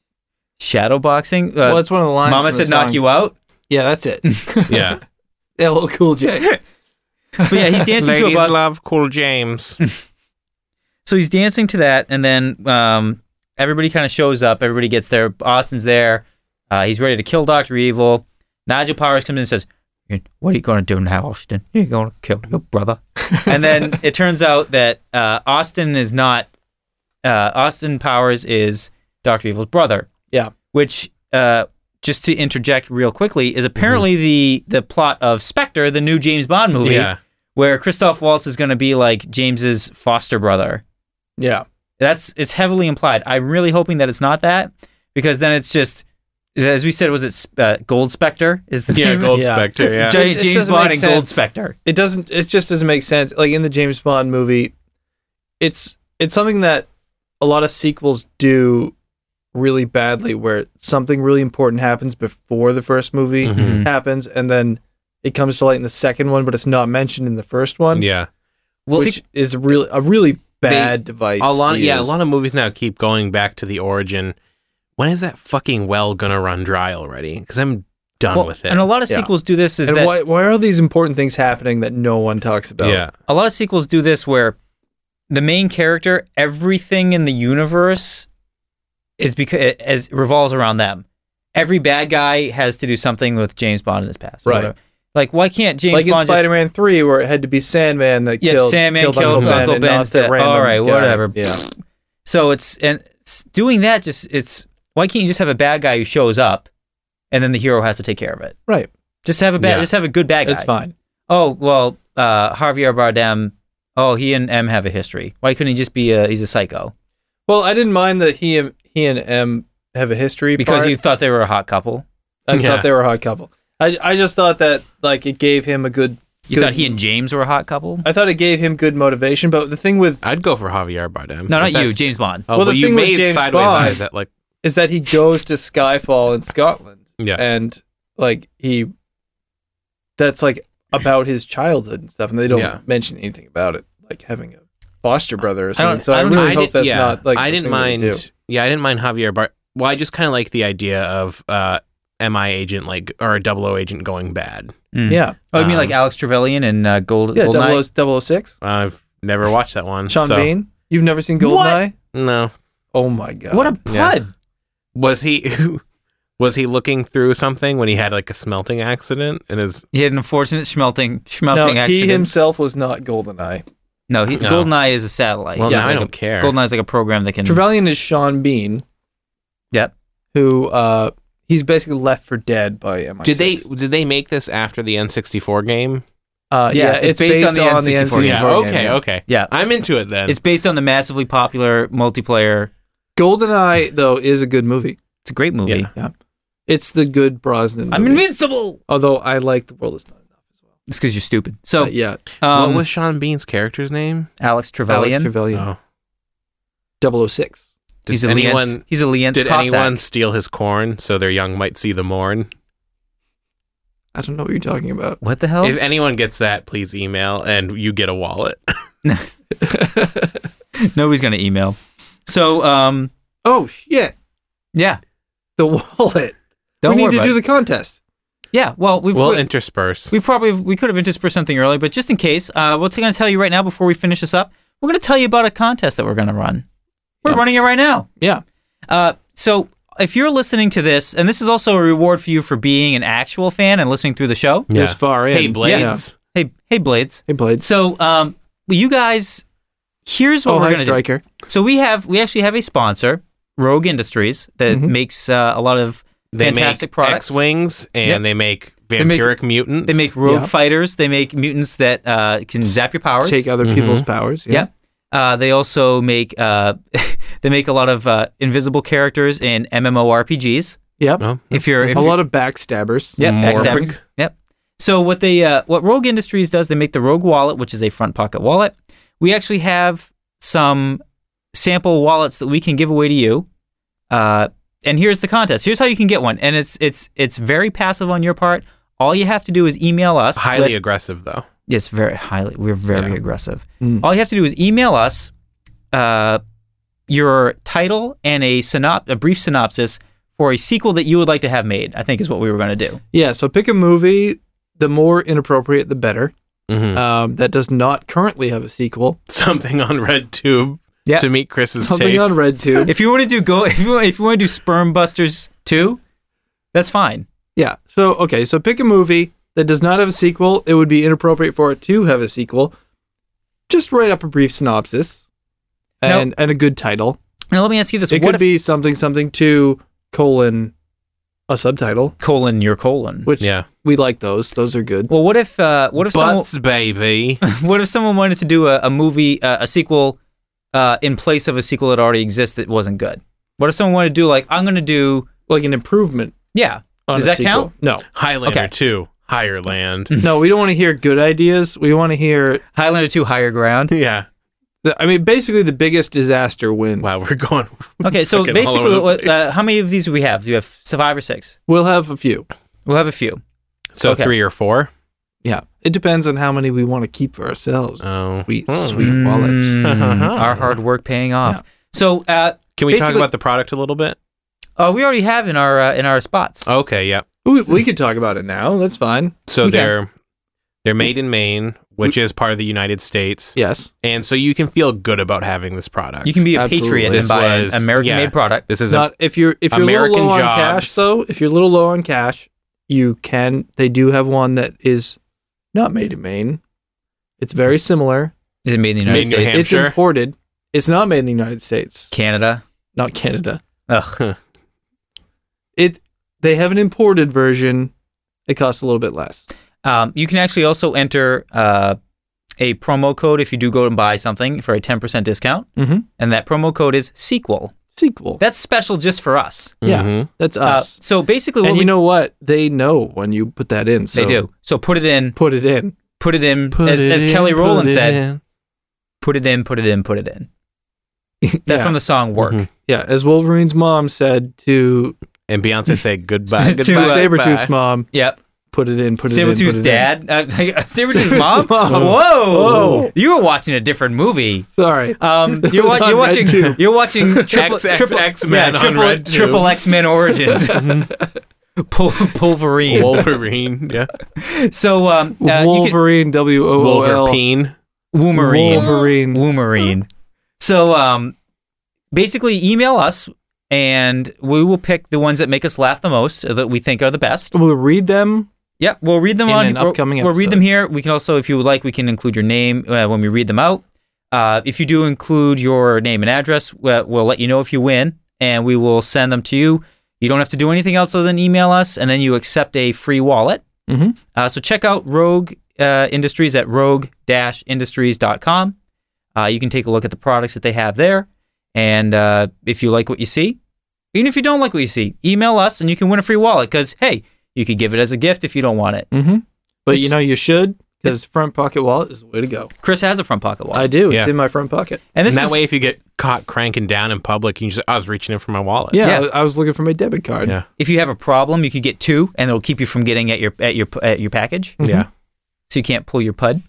B: Shadow boxing. Uh,
A: well, it's one of the lines.
B: Mama
A: from the
B: said, "Knock
A: song.
B: you out."
A: Yeah, that's it.
C: Yeah.
A: L L Cool J.
B: But yeah, he's dancing to a
C: Ladies
B: Bob-
C: love Cool James.
B: So he's dancing to that, and then um, everybody kind of shows up. Everybody gets there. Austin's there. Uh, he's ready to kill Doctor Evil. Nigel Powers comes in and says, "What are you going to do now, Austin? You're going to kill your brother." And then it turns out that uh, Austin is not. Uh, Austin Powers is Doctor Evil's brother.
A: Yeah.
B: Which, uh, just to interject real quickly, is apparently the the plot of Spectre, the new James Bond movie,
C: Yeah.
B: where Christoph Waltz is going to be like James's foster brother.
A: Yeah.
B: That's it's heavily implied. I'm really hoping that it's not that, because then it's just, as we said, was it uh, Gold Spectre? Is the
C: Yeah,
B: name?
C: Gold
A: Yeah.
C: Spectre. Yeah.
B: J-
A: It just
B: James
A: doesn't
B: Bond
A: make
B: and Gold
A: sense.
B: Spectre.
A: It doesn't. It just doesn't make sense. Like in the James Bond movie, it's it's something that a lot of sequels do really badly, where something really important happens before the first movie
C: Mhm.
A: happens, and then it comes to light in the second one, but it's not mentioned in the first one.
C: Yeah.
A: which is really a really bad device.
C: A lot,
A: to
C: yeah, a
A: use.
C: lot of movies now keep going back to the origin. When is that fucking well gonna run dry already? Because I'm done
B: Well,
C: with it.
B: and a lot of
A: Yeah.
B: sequels do this. Is
A: And
B: that
A: why why are these important things happening that no one talks about?
C: yeah,
B: a lot of sequels do this where the main character, everything in the universe is because as revolves around them. Every bad guy has to do something with James Bond in his past. or
A: Right.
B: whatever. Like, why can't James
A: Like in
B: Bond just...
A: Spider-Man three, where it had to be Sandman that
B: Yeah,
A: killed,
B: Sandman
A: killed,
B: killed
A: Uncle Ben,
B: Uncle
A: and not
B: Ben's
A: that
B: the-
A: random
B: all right,
A: guy.
B: whatever.
A: Yeah,
D: So it's and it's doing that just it's why can't you just have a bad guy who shows up, and then the hero has to take care of it?
A: Right.
D: Just have a bad,
C: Yeah.
D: just have a good bad guy.
A: It's fine.
D: Oh well, uh, Javier Bardem. Oh, he and M have a history. Why couldn't he just be a? He's a psycho.
A: Well, I didn't mind that he and he and M have a history
D: Because
A: part.
D: you thought they were a hot couple.
A: I
C: Yeah.
A: thought they were a hot couple. I I just thought that like it gave him a good.
D: You
A: good-
D: thought he and James were a hot couple?
A: I thought it gave him good motivation, but the thing with
C: I'd go for Javier Bardem.
D: No, not
C: If
D: you,
C: that's-
D: James Bond.
C: Oh,
A: Well,
C: well,
A: the
C: you
A: thing with
C: made
A: James
C: Sideways
A: Bond-
C: Eyes that like
A: is that he goes to Skyfall in Scotland,
C: yeah.
A: and like he, that's like about his childhood and stuff, and they don't
C: Yeah.
A: mention anything about it, like having a foster brother or
D: I
A: something.
D: don't-
A: so I,
D: I don't-
A: really
C: I
A: hope
C: did-
A: that's
C: yeah,
A: not like.
C: I
A: the
C: didn't
A: thing that they
C: mind.
A: do.
C: Yeah, I didn't mind Javier Bard. Well, I just kind of like the idea of uh, M I agent like or a double O agent going bad.
D: Mm.
A: Yeah,
D: Oh, you mean like
C: Um,
D: Alex Trevelyan and uh, Gold
A: yeah.
D: Goldeneye?
A: double oh six
C: I've never watched that one.
A: Sean
C: so,
A: Bean. You've never seen
D: What?
A: Goldeneye?
C: No.
A: Oh my god!
D: What a
C: Yeah.
D: bud!
C: Was he was he looking through something when he had like a smelting accident and his
D: He had an unfortunate schmelting
A: no,
D: schmelting
A: he
D: accident.
A: himself was not Goldeneye.
D: no, he,
C: No.
D: Goldeneye is a satellite.
C: well
A: Yeah,
C: now I
D: like
C: don't
D: a,
C: care.
D: Goldeneye is like a program that can.
A: Trevelyan is Sean Bean,
D: Yep.
A: who uh, he's basically left for dead by M I six.
C: Did they did they make this after the N sixty-four game?
A: Uh,
D: Yeah,
A: yeah,
D: it's
A: it's,
D: based
A: based,
D: on the
A: on
D: N
A: the N
D: sixty-four
A: sixty-four
C: Yeah,
A: game,
C: okay,
A: yeah.
C: okay.
D: Yeah.
C: I'm into it then.
D: It's based on the massively popular multiplayer.
A: Goldeneye though is a good movie.
D: It's a great movie.
C: Yeah.
A: It's the good Brosnan.
D: I'm
A: movie.
D: invincible.
A: Although I like The World Is Not Enough as well.
D: It's because you're stupid. So,
A: But yeah,
D: um,
C: what was Sean Bean's character's name?
D: Alex Trevelyan?
A: Alex Trevelyan,
C: Oh.
A: double oh six.
C: Did
D: He's a
C: anyone
D: Lienz. He's a Lienz
C: did
D: Cossack.
C: anyone steal his corn so their young might see the morn?
A: I don't know what you're talking about.
D: What the hell?
C: If anyone gets that, please email and you get a wallet.
D: Nobody's gonna email. So, um,
A: Oh shit!
D: yeah.
A: The wallet.
D: Don't
A: we
D: worry
A: need to
D: about
A: do
D: it.
A: the contest.
D: Yeah. Well, we've
C: We'll
D: we,
C: intersperse.
D: we probably we could have interspersed something early, but just in case, uh, we're going to tell you right now before we finish this up. We're going to tell you about a contest that we're going to run. We're
A: Yeah.
D: running it right now.
A: Yeah.
D: Uh, so if you're listening to this, and this is also a reward for you for being an actual fan and listening through the show.
C: Yeah.
A: This far in.
C: Hey, Blades.
D: Hey, hey, Blades.
A: Hey, Blades.
D: So, um, you guys, here's what
A: Oh,
D: we're
A: hi,
D: going to do.
A: Striker.
D: So we have we actually have a sponsor, Rogue Industries, that
A: Mhm.
D: makes uh, a lot of
C: They
D: fantastic
C: make
D: products.
C: X-Wings and
D: Yep.
C: they make
D: They make-
C: vampiric mutants.
D: They make rogue
A: Yeah.
D: fighters. They make mutants that uh, can zap your powers.
A: Take other
C: Mhm.
A: people's powers.
D: Yeah. Uh, they also make uh, they make a lot of uh, invisible characters in MMORPGs.
A: Yep.
C: Oh,
D: If you're if
A: A
D: you're,
A: lot of backstabbers.
D: Yep,
C: Morphic.
D: backstabbers. Yep. So what they uh, what Rogue Industries does, they make the Rogue Wallet, which is a front pocket wallet. We actually have some sample wallets that we can give away to you. Uh, and here's the contest. Here's how you can get one, and it's it's it's very passive on your part. All you have to do is email us.
C: highly
D: with-
C: aggressive though.
D: Yes, very highly. We're very
C: Yeah.
D: aggressive.
A: Mm.
D: All you have to do is email us uh, your title and a synop- a brief synopsis for a sequel that you would like to have made. I think is what we were going to do.
A: Yeah. So pick a movie. The more inappropriate, the better.
C: Mhm.
A: Um, that does not currently have a sequel.
C: Something on RedTube
D: Yeah.
C: to meet Chris's
A: Something
C: tastes.
A: on RedTube.
D: If you want to do go, if you want, if you want to do Sperm Busters two, that's fine.
A: Yeah. So okay. So pick a movie that does not have a sequel. It would be inappropriate for it to have a sequel. Just write up a brief synopsis
D: Now-
A: and and a good title.
D: Now let me ask you this:
A: It
D: What
A: could
D: if
A: be something something to colon a subtitle,
D: colon your colon?
A: which
C: Yeah.
A: we like those. Those are good.
D: Well, what if uh, what if someone
C: Butts, baby.
D: what if someone wanted to do a, a movie uh, a sequel uh, in place of a sequel that already exists that wasn't good? What if someone wanted to do like I'm going to do
A: Like an improvement.
D: yeah?
A: On
D: Does
A: a
D: that
A: sequel.
D: count?
A: No.
C: Highlander
D: Okay.
C: two. Higher land.
A: No, we don't want to hear good ideas. We want to hear.
D: Highlander two Higher Ground.
C: yeah.
A: The, I mean, basically, the biggest disaster wins.
C: Wow, we're going.
D: Okay, so
C: fucking all
D: basically,
C: over the
D: what,
C: place.
D: uh, how many of these do we have? Do we have five or six?
A: We'll have a few.
D: We'll have a few.
C: So
D: Okay.
C: three or four.
A: Yeah, it depends on how many we want to keep for ourselves.
C: Oh.
A: Sweet,
C: Hmm.
A: sweet wallets.
D: Mm, our hard work paying off.
A: Yeah.
D: So, uh,
C: Can we talk
D: Basically-
C: about the product a little bit?
D: oh, we already have in our uh, in our spots.
C: Okay, yeah.
A: We, we could talk about it now. That's fine.
C: So
D: We can.
C: they're they're made in Maine, which is part of the United States,
A: Yes.
C: and so you can feel good about having this product.
D: You can be a
A: Absolutely.
D: patriot and
C: This
D: buy an
C: was-
D: American-made
C: yeah.
D: product.
C: This is a,
A: Not if you're if you're
C: American
A: a little low on
C: jobs.
A: cash though. If you're a little low on cash, you can. They do have one that is not made in Maine. It's very similar.
D: Is it made in the United
C: Made in New
D: States?
C: Hampshire.
A: It's imported. It's not made in the United States,
B: Canada.
A: not Canada.
B: Ugh.
A: It they have an imported version. It costs a little bit less.
B: Um, you can actually also enter uh, a promo code if you do go and buy something for a ten percent discount.
A: Mhm.
B: And that promo code is sequel.
A: Sequel.
B: That's special just for us.
A: yeah,
C: Mhm.
A: that's
B: Uh,
A: us.
B: so basically, what
A: and
B: we,
A: you know what? They know when you put that in. So
B: they do. So put it in,
A: Put it in.
B: put it in,
C: Put
B: as,
C: it
B: as
C: in,
B: Kelly
C: put
B: Rowland
C: it
B: said,
C: in.
B: put it in, put it in, put it in. That's
A: yeah.
B: from the song Work.
C: Mhm.
A: yeah, as Wolverine's mom said to
C: And Beyonce said goodbye.
B: To,
C: goodbye
B: uh,
A: Sabretooth's mom,
B: Yep.
A: put it in, put it in. put
B: Sabretooth's
A: it in.
B: dad. Uh, Sabretooth's
A: Sabretooth's
B: mom?
A: mom.
B: Whoa.
A: Whoa.
B: You were watching a different movie.
A: Sorry.
B: Um,
A: That
B: you're,
A: was
B: wa-
A: on
B: you're
A: Red
B: watching.
A: Tube.
B: You're watching triple,
C: X X
B: triple
C: X-Men
B: yeah,
C: on
B: triple,
C: Red Tube.
B: triple X Men Origins. Pul- Pulverine.
C: Wolverine. Yeah.
B: So um, uh, you can,
A: Wolverine, W O O L.
C: Wolverine.
B: Woomerine.
A: Wolverine.
B: Woomerine. So um, basically, email us, and we will pick the ones that make us laugh the most, or that we think are the best.
A: We'll read them.
B: Yep, we'll read them
A: In
B: on
A: an
B: we'll-
A: upcoming
B: We'll read
A: episode.
B: them here. We can also, if you would like, we can include your name uh, when we read them out. Uh, if you do include your name and address, we'll, we'll let you know if you win, and we will send them to you. You don't have to do anything else other than email us, and then you accept a free wallet.
A: Mhm.
B: Uh, so check out Rogue uh, Industries at rogue dash industries dot com. Uh, you can take a look at the products that they have there, and uh, if you like what you see, even if you don't like what you see, email us, and you can win a free wallet, because, hey, you could give it as a gift if you don't want it.
A: Mm-hmm. But
B: It's-
A: you know you should, because front pocket wallet is the way to go.
B: Chris has a front pocket wallet.
A: I do. It's
C: Yeah.
A: in my front pocket.
B: And this
C: and that
B: is,
C: way, if you get caught cranking down in public, you just, I was reaching in for my wallet.
A: Yeah,
B: Yeah.
A: I, I was looking for my debit card.
C: Yeah.
B: if you have a problem, you could get two, and it'll keep you from getting at your at your at your package,
C: Yeah.
B: so you can't pull your P U D.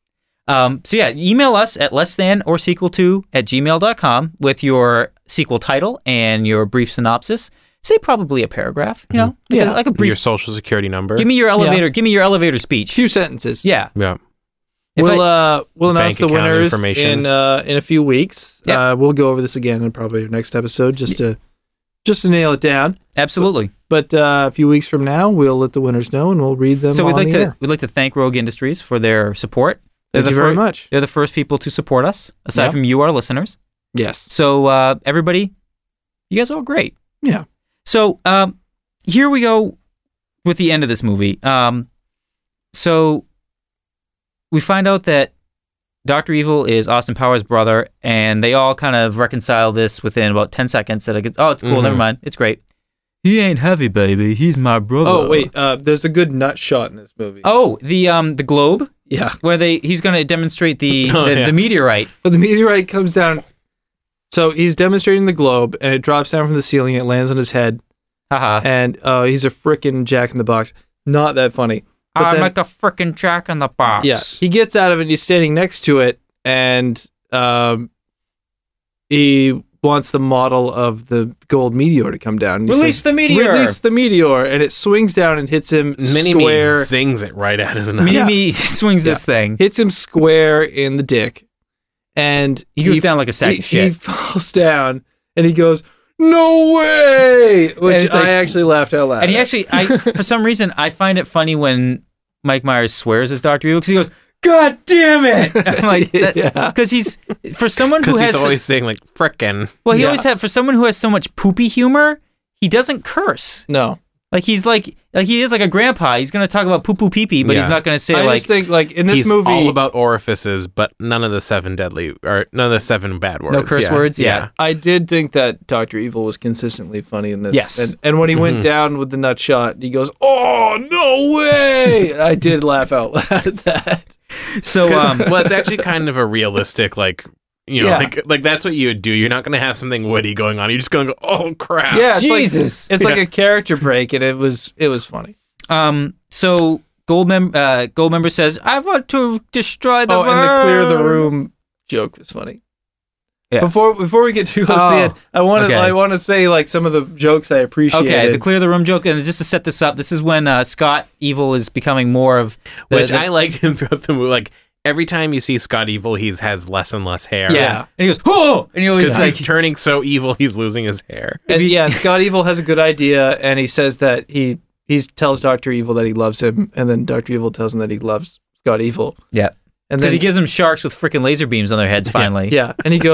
B: Um, so yeah, email us at less than or sequel to at gmail dot com with your sequel title and your brief synopsis. Say probably a paragraph, you know, like,
A: Yeah.
B: a, like a
C: Your
B: brief.
C: social security number.
B: Give me your elevator. Give me your elevator speech.
A: Few sentences.
B: Yeah.
C: Yeah.
B: If
A: we'll
B: I-
A: uh we'll announce
C: Bank
A: the
C: account
A: winners
C: information.
A: in uh in a few weeks.
B: Yep.
A: Uh, we'll go over this again in probably our next episode just to just to nail it down.
B: Absolutely.
A: But uh, a few weeks from now, we'll let the winners know and we'll read them.
B: So we'd
A: on
B: like
A: the
B: to
A: air.
B: we'd like to thank Rogue Industries for their support. They're
A: Thank
B: the
A: you very
B: fir-
A: much.
B: They're the first people to support us, aside
A: Yeah.
B: from you, our listeners.
A: Yes.
B: So uh, everybody, you guys are all great.
A: Yeah.
B: So um, here we go with the end of this movie. Um, so we find out that Doctor Evil is Austin Powers' brother, and they all kind of reconcile this within about ten seconds. That I get, oh, it's cool.
C: Mhm.
B: Never mind. It's great. He ain't heavy, baby. He's my brother.
A: Oh wait, uh, there's a good nut shot in this movie.
B: Oh, the um the globe
A: Yeah.
B: where they he's going to demonstrate the
C: Oh,
B: the,
C: yeah.
B: the meteorite.
A: But the meteorite comes down. So he's demonstrating the globe, and it drops down from the ceiling. It lands on his head,
B: Haha.
A: and uh, he's a frickin' Jack in the Box. Not that funny. But
B: I'm
A: then-
B: like a freaking Jack in the Box.
A: Yeah, he gets out of it and he's standing next to it, and um, he wants the model of the gold meteor to come down. And he
B: Release
A: says,
B: the meteor.
A: Release the meteor, and it swings down and hits him
C: Mini
A: square.
C: Me zings it right at his nose.
B: Mini
A: Yeah.
B: Me swings this thing.
A: Hits him square in the dick, and
B: He goes down like a sack
A: he,
B: of shit.
A: He falls down, and he goes, "No way!" Which
B: it's like-
A: I actually laughed out loud.
B: And he
A: at.
B: actually, I for some reason, I find it funny when Mike Myers swears as Doctor Evil because he goes, "God damn it!" I'm like,
A: Yeah.
B: because he's for someone who
C: Because
B: has
C: he's always saying like frickin'.
B: well, he
A: Yeah.
B: always had for someone who has so much poopy humor, he doesn't curse.
A: no.
B: Like he's like like he is like a grandpa. He's gonna talk about poo poo pee pee, but he's
C: Yeah.
B: not gonna say
A: I
B: like
A: just think like in this
C: He's
A: movie,
C: all about orifices, but none of the seven deadly or none of the seven bad words.
B: no curse
C: Yeah.
B: words. Yeah.
A: I did think that Doctor Evil was consistently funny in this.
B: Yes.
A: And, and when he went down with the nut shot, he goes, "Oh, no way!" I did laugh out loud at that.
B: So um,
C: well, it's actually kind of a realistic, like, you know,
A: Yeah.
C: like, like that's what you would do. You're not going to have something witty going on. You're just going to go, oh, crap.
A: Yeah, it's
B: Jesus.
A: Like, it's like a character break, and it was it was funny.
B: um, so Gold mem- uh, Gold member says, "I want to destroy the
A: Oh,
B: world."
A: and the clear the room joke was funny.
B: Yeah.
A: Before before we get too close to the
B: Oh,
A: end, I want to
B: okay.
A: I want to say like some of the jokes I appreciated.
B: Okay, the clear the room joke, and just to set this up, this is when uh, Scott Evil is becoming more of the,
C: Which
B: the-
C: I liked him throughout the movie. Like, every time you see Scott Evil, he has less and less hair.
B: yeah. and he goes, "Oh!" and he always
C: Because
B: like,
C: he's turning so evil, he's losing his hair.
A: And yeah, and Scott Evil has a good idea, and he says that he he tells Doctor Evil that he loves him, and then Doctor Evil tells him that he loves Scott Evil.
B: yeah,
A: And
B: because
A: then
B: he gives them sharks with freaking laser beams on their heads. Finally,
A: yeah, and he goes,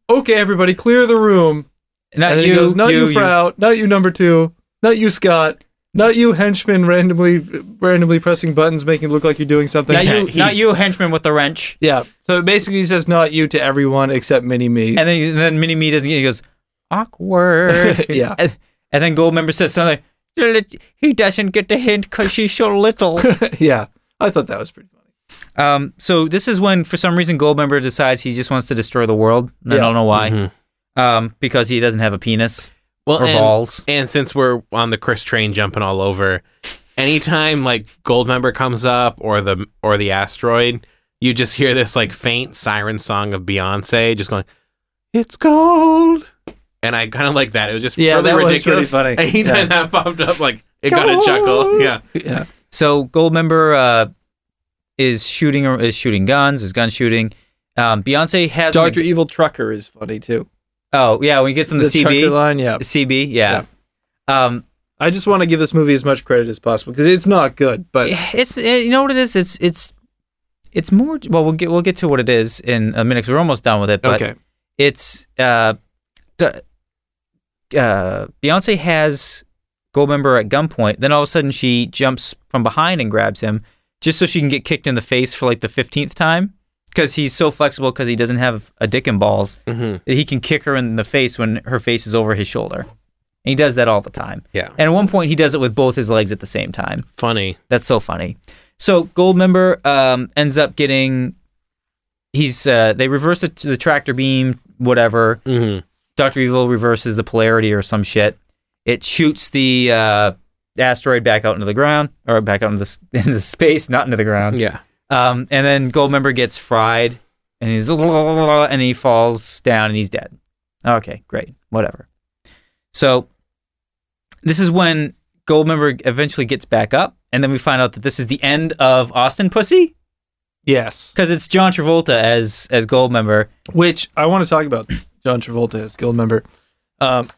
A: okay, everybody, clear the room.
B: Not
A: and then
B: you,
A: he goes, not you,
B: you,
A: Frau, not you, number two, not you, Scott, not you, henchman, randomly randomly pressing buttons, making it look like you're doing something.
B: Not you,
C: he-
B: not you, henchman with the wrench.
A: Yeah. So basically, he says not you to everyone except Mini Me.
B: And then, and then Mini Me doesn't get it. He goes, awkward.
A: Yeah.
B: And, and then Goldmember says something like, he doesn't get the hint because she's so little.
A: Yeah. I thought that was pretty funny.
B: um, so this is when, for some reason, Goldmember decides he just wants to destroy the world. And I
A: Yeah.
B: don't know why.
C: Mhm.
B: Um, because he doesn't have a penis
C: Well,
B: or
C: and,
B: balls.
C: and since we're on the Chris train jumping all over, anytime like Goldmember comes up or the or the asteroid, you just hear this like faint siren song of Beyonce just going, "It's gold," and I kind of like that. It was just
A: Yeah,
C: really
A: that was
C: ridiculous.
A: pretty funny.
C: Anytime
A: Yeah.
C: that popped up, like it got a chuckle. Yeah,
A: Yeah.
B: So Goldmember uh, is shooting is shooting guns. Is gun shooting. Um, Beyonce has an-
A: Doctor Evil Trucker is funny too.
B: Oh yeah, when he gets in the,
A: The
B: C B
A: trucker line, yeah.
B: C B, yeah. Um,
A: I just want to give this movie as much credit as possible because it's not good, but
B: it's it, you know what it is. It's it's it's more. Well, we'll get we'll get to what it is in a minute because we're almost done with it. But
A: okay.
B: it's uh, d- uh, Beyonce has Goldmember at gunpoint. Then all of a sudden she jumps from behind and grabs him just so she can get kicked in the face for like the fifteenth time because he's so flexible because he doesn't have a dick and balls
C: mm-hmm.
B: that he can kick her in the face when her face is over his shoulder. And he does that all the time.
C: yeah,
B: And at one point he does it with both his legs at the same time.
C: funny.
B: That's so funny. So Goldmember um, ends up getting. He's uh, they reverse it to the tractor beam, whatever.
C: Mm-hmm.
B: Doctor Evil reverses the polarity or some shit. It shoots the uh, asteroid back out into the ground, or back out into the, into space, not into the ground.
C: Yeah,
B: Um, and then Goldmember gets fried, and he's and he falls down and he's dead. Okay, great, whatever. So this is when Goldmember eventually gets back up, and then we find out that this is the end of Austin Pussy
A: Yes.
B: because it's John Travolta as as Goldmember.
A: Which I want to talk about John Travolta as Goldmember. Um,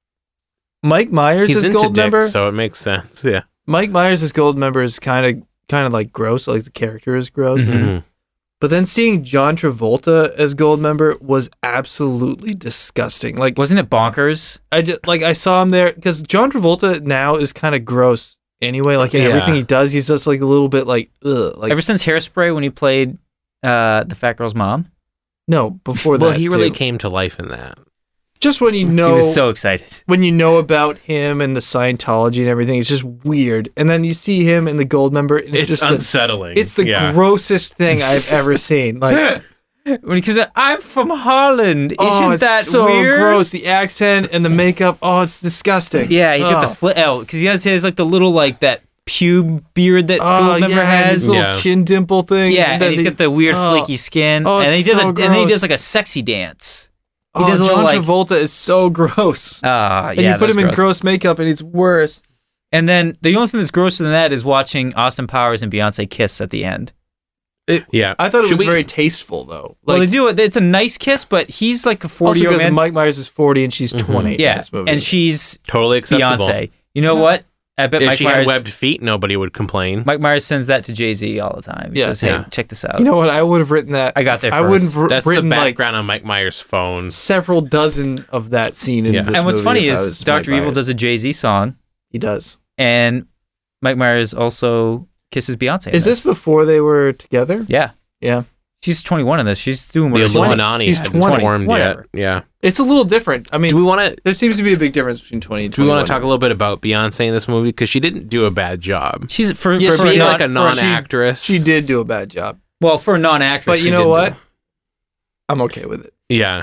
A: Mike Myers
C: he's
A: as
C: into
A: Goldmember.
C: dicks, so it makes sense. Yeah,
A: Mike Myers as Goldmember is kind of kind of like gross, like the character is gross.
B: Mhm.
C: Mhm.
A: But then seeing John Travolta as Goldmember was absolutely disgusting. Like
B: Wasn't it bonkers?
A: I just like I saw him there because John Travolta now is kind of gross anyway. Like in
C: Yeah.
A: everything he does, he's just like a little bit like ugh. Like
B: Ever since Hairspray, when he played uh, the fat girl's mom,
A: no, before
C: well,
A: that.
C: he really
A: too.
C: came to life in that.
A: Just when you
B: he
A: know
B: was so excited.
A: when you know about him and the Scientology and everything, it's just weird. And then you see him in the Goldmember, and it's,
C: It's,
A: just the,
C: unsettling.
A: it's the
C: yeah.
A: grossest thing I've ever seen. Like
B: When he comes out, I'm from Holland. Isn't
A: oh, it's
B: that
A: so
B: weird?
A: gross. The accent and the makeup. Oh, it's disgusting.
B: Yeah, he's got
A: oh.
B: the flip out because he has his like the little like that pube beard that
A: Oh,
B: Goldmember
A: yeah, and
B: has.
A: his little
C: Yeah.
A: chin dimple thing.
B: Yeah, and
A: then
B: he's
A: the-
B: got the weird
A: oh.
B: flaky skin,
A: Oh,
B: and then he
A: it's
B: does
A: so
B: a, and then he
A: gross.
B: does like a sexy dance. He
A: Oh,
B: does a
A: John
B: little like
A: Travolta is so gross.
B: ah
A: and
B: yeah,
A: you put
B: that's
A: him in
B: gross.
A: gross makeup, and he's worse.
B: And then the only thing that's grosser than that is watching Austin Powers and Beyonce kiss at the end.
C: Yeah,
A: I thought it
C: Should
A: was
C: we-
A: very tasteful, though.
B: well,
A: Like,
B: they do it. It's a nice kiss, but he's like a
A: also
B: forty-year-old
A: because
B: man.
A: Mike Myers is forty and she's twenty. in
B: yeah,
A: this movie.
B: and she's
C: totally acceptable.
B: Beyonce. You know what? I bet
C: If
B: Mike
C: she
B: Myers.
C: had webbed feet, nobody would complain.
B: Mike Myers sends that to Jay-Z all the time. He
A: Yeah.
B: says, "Hey,
C: Yeah.
B: check this out."
A: You know what? I would have written that.
B: I got there
A: I wouldn't
B: first.
A: have
C: That's the
A: written like
C: background on Mike Myers' phone.
A: several dozen of that scene in
C: Yeah.
A: this
B: and what's
A: movie
B: funny
A: if I
B: is
A: was
B: Doctor
A: Mike
B: Evil
A: Myers.
B: does a Jay-Z song,
A: He does.
B: and Mike Myers also kisses Beyonce. in
A: Is this before they were together?
B: Yeah,
A: Yeah.
B: she's twenty-one in this. She's doing
C: The
B: what she wants.
C: Illuminati
A: He's
C: hadn't
A: twenty,
C: formed
B: whatever.
C: yet. Yeah.
A: It's a little different. I mean,
C: Do we want to?
A: there seems to be a big difference between twenty and
C: Do we
A: twenty-one.
C: want to talk a little bit about Beyonce in this movie because she didn't do a bad job
B: She's for,
A: Yeah,
B: for
C: for
A: she
C: being
A: did.
C: like a
A: For-
C: non-actress.
A: She did do a bad job.
B: well for a non-actress.
A: But
B: she
A: you
B: did
A: know what?
B: though.
A: I'm okay with it.
C: Yeah.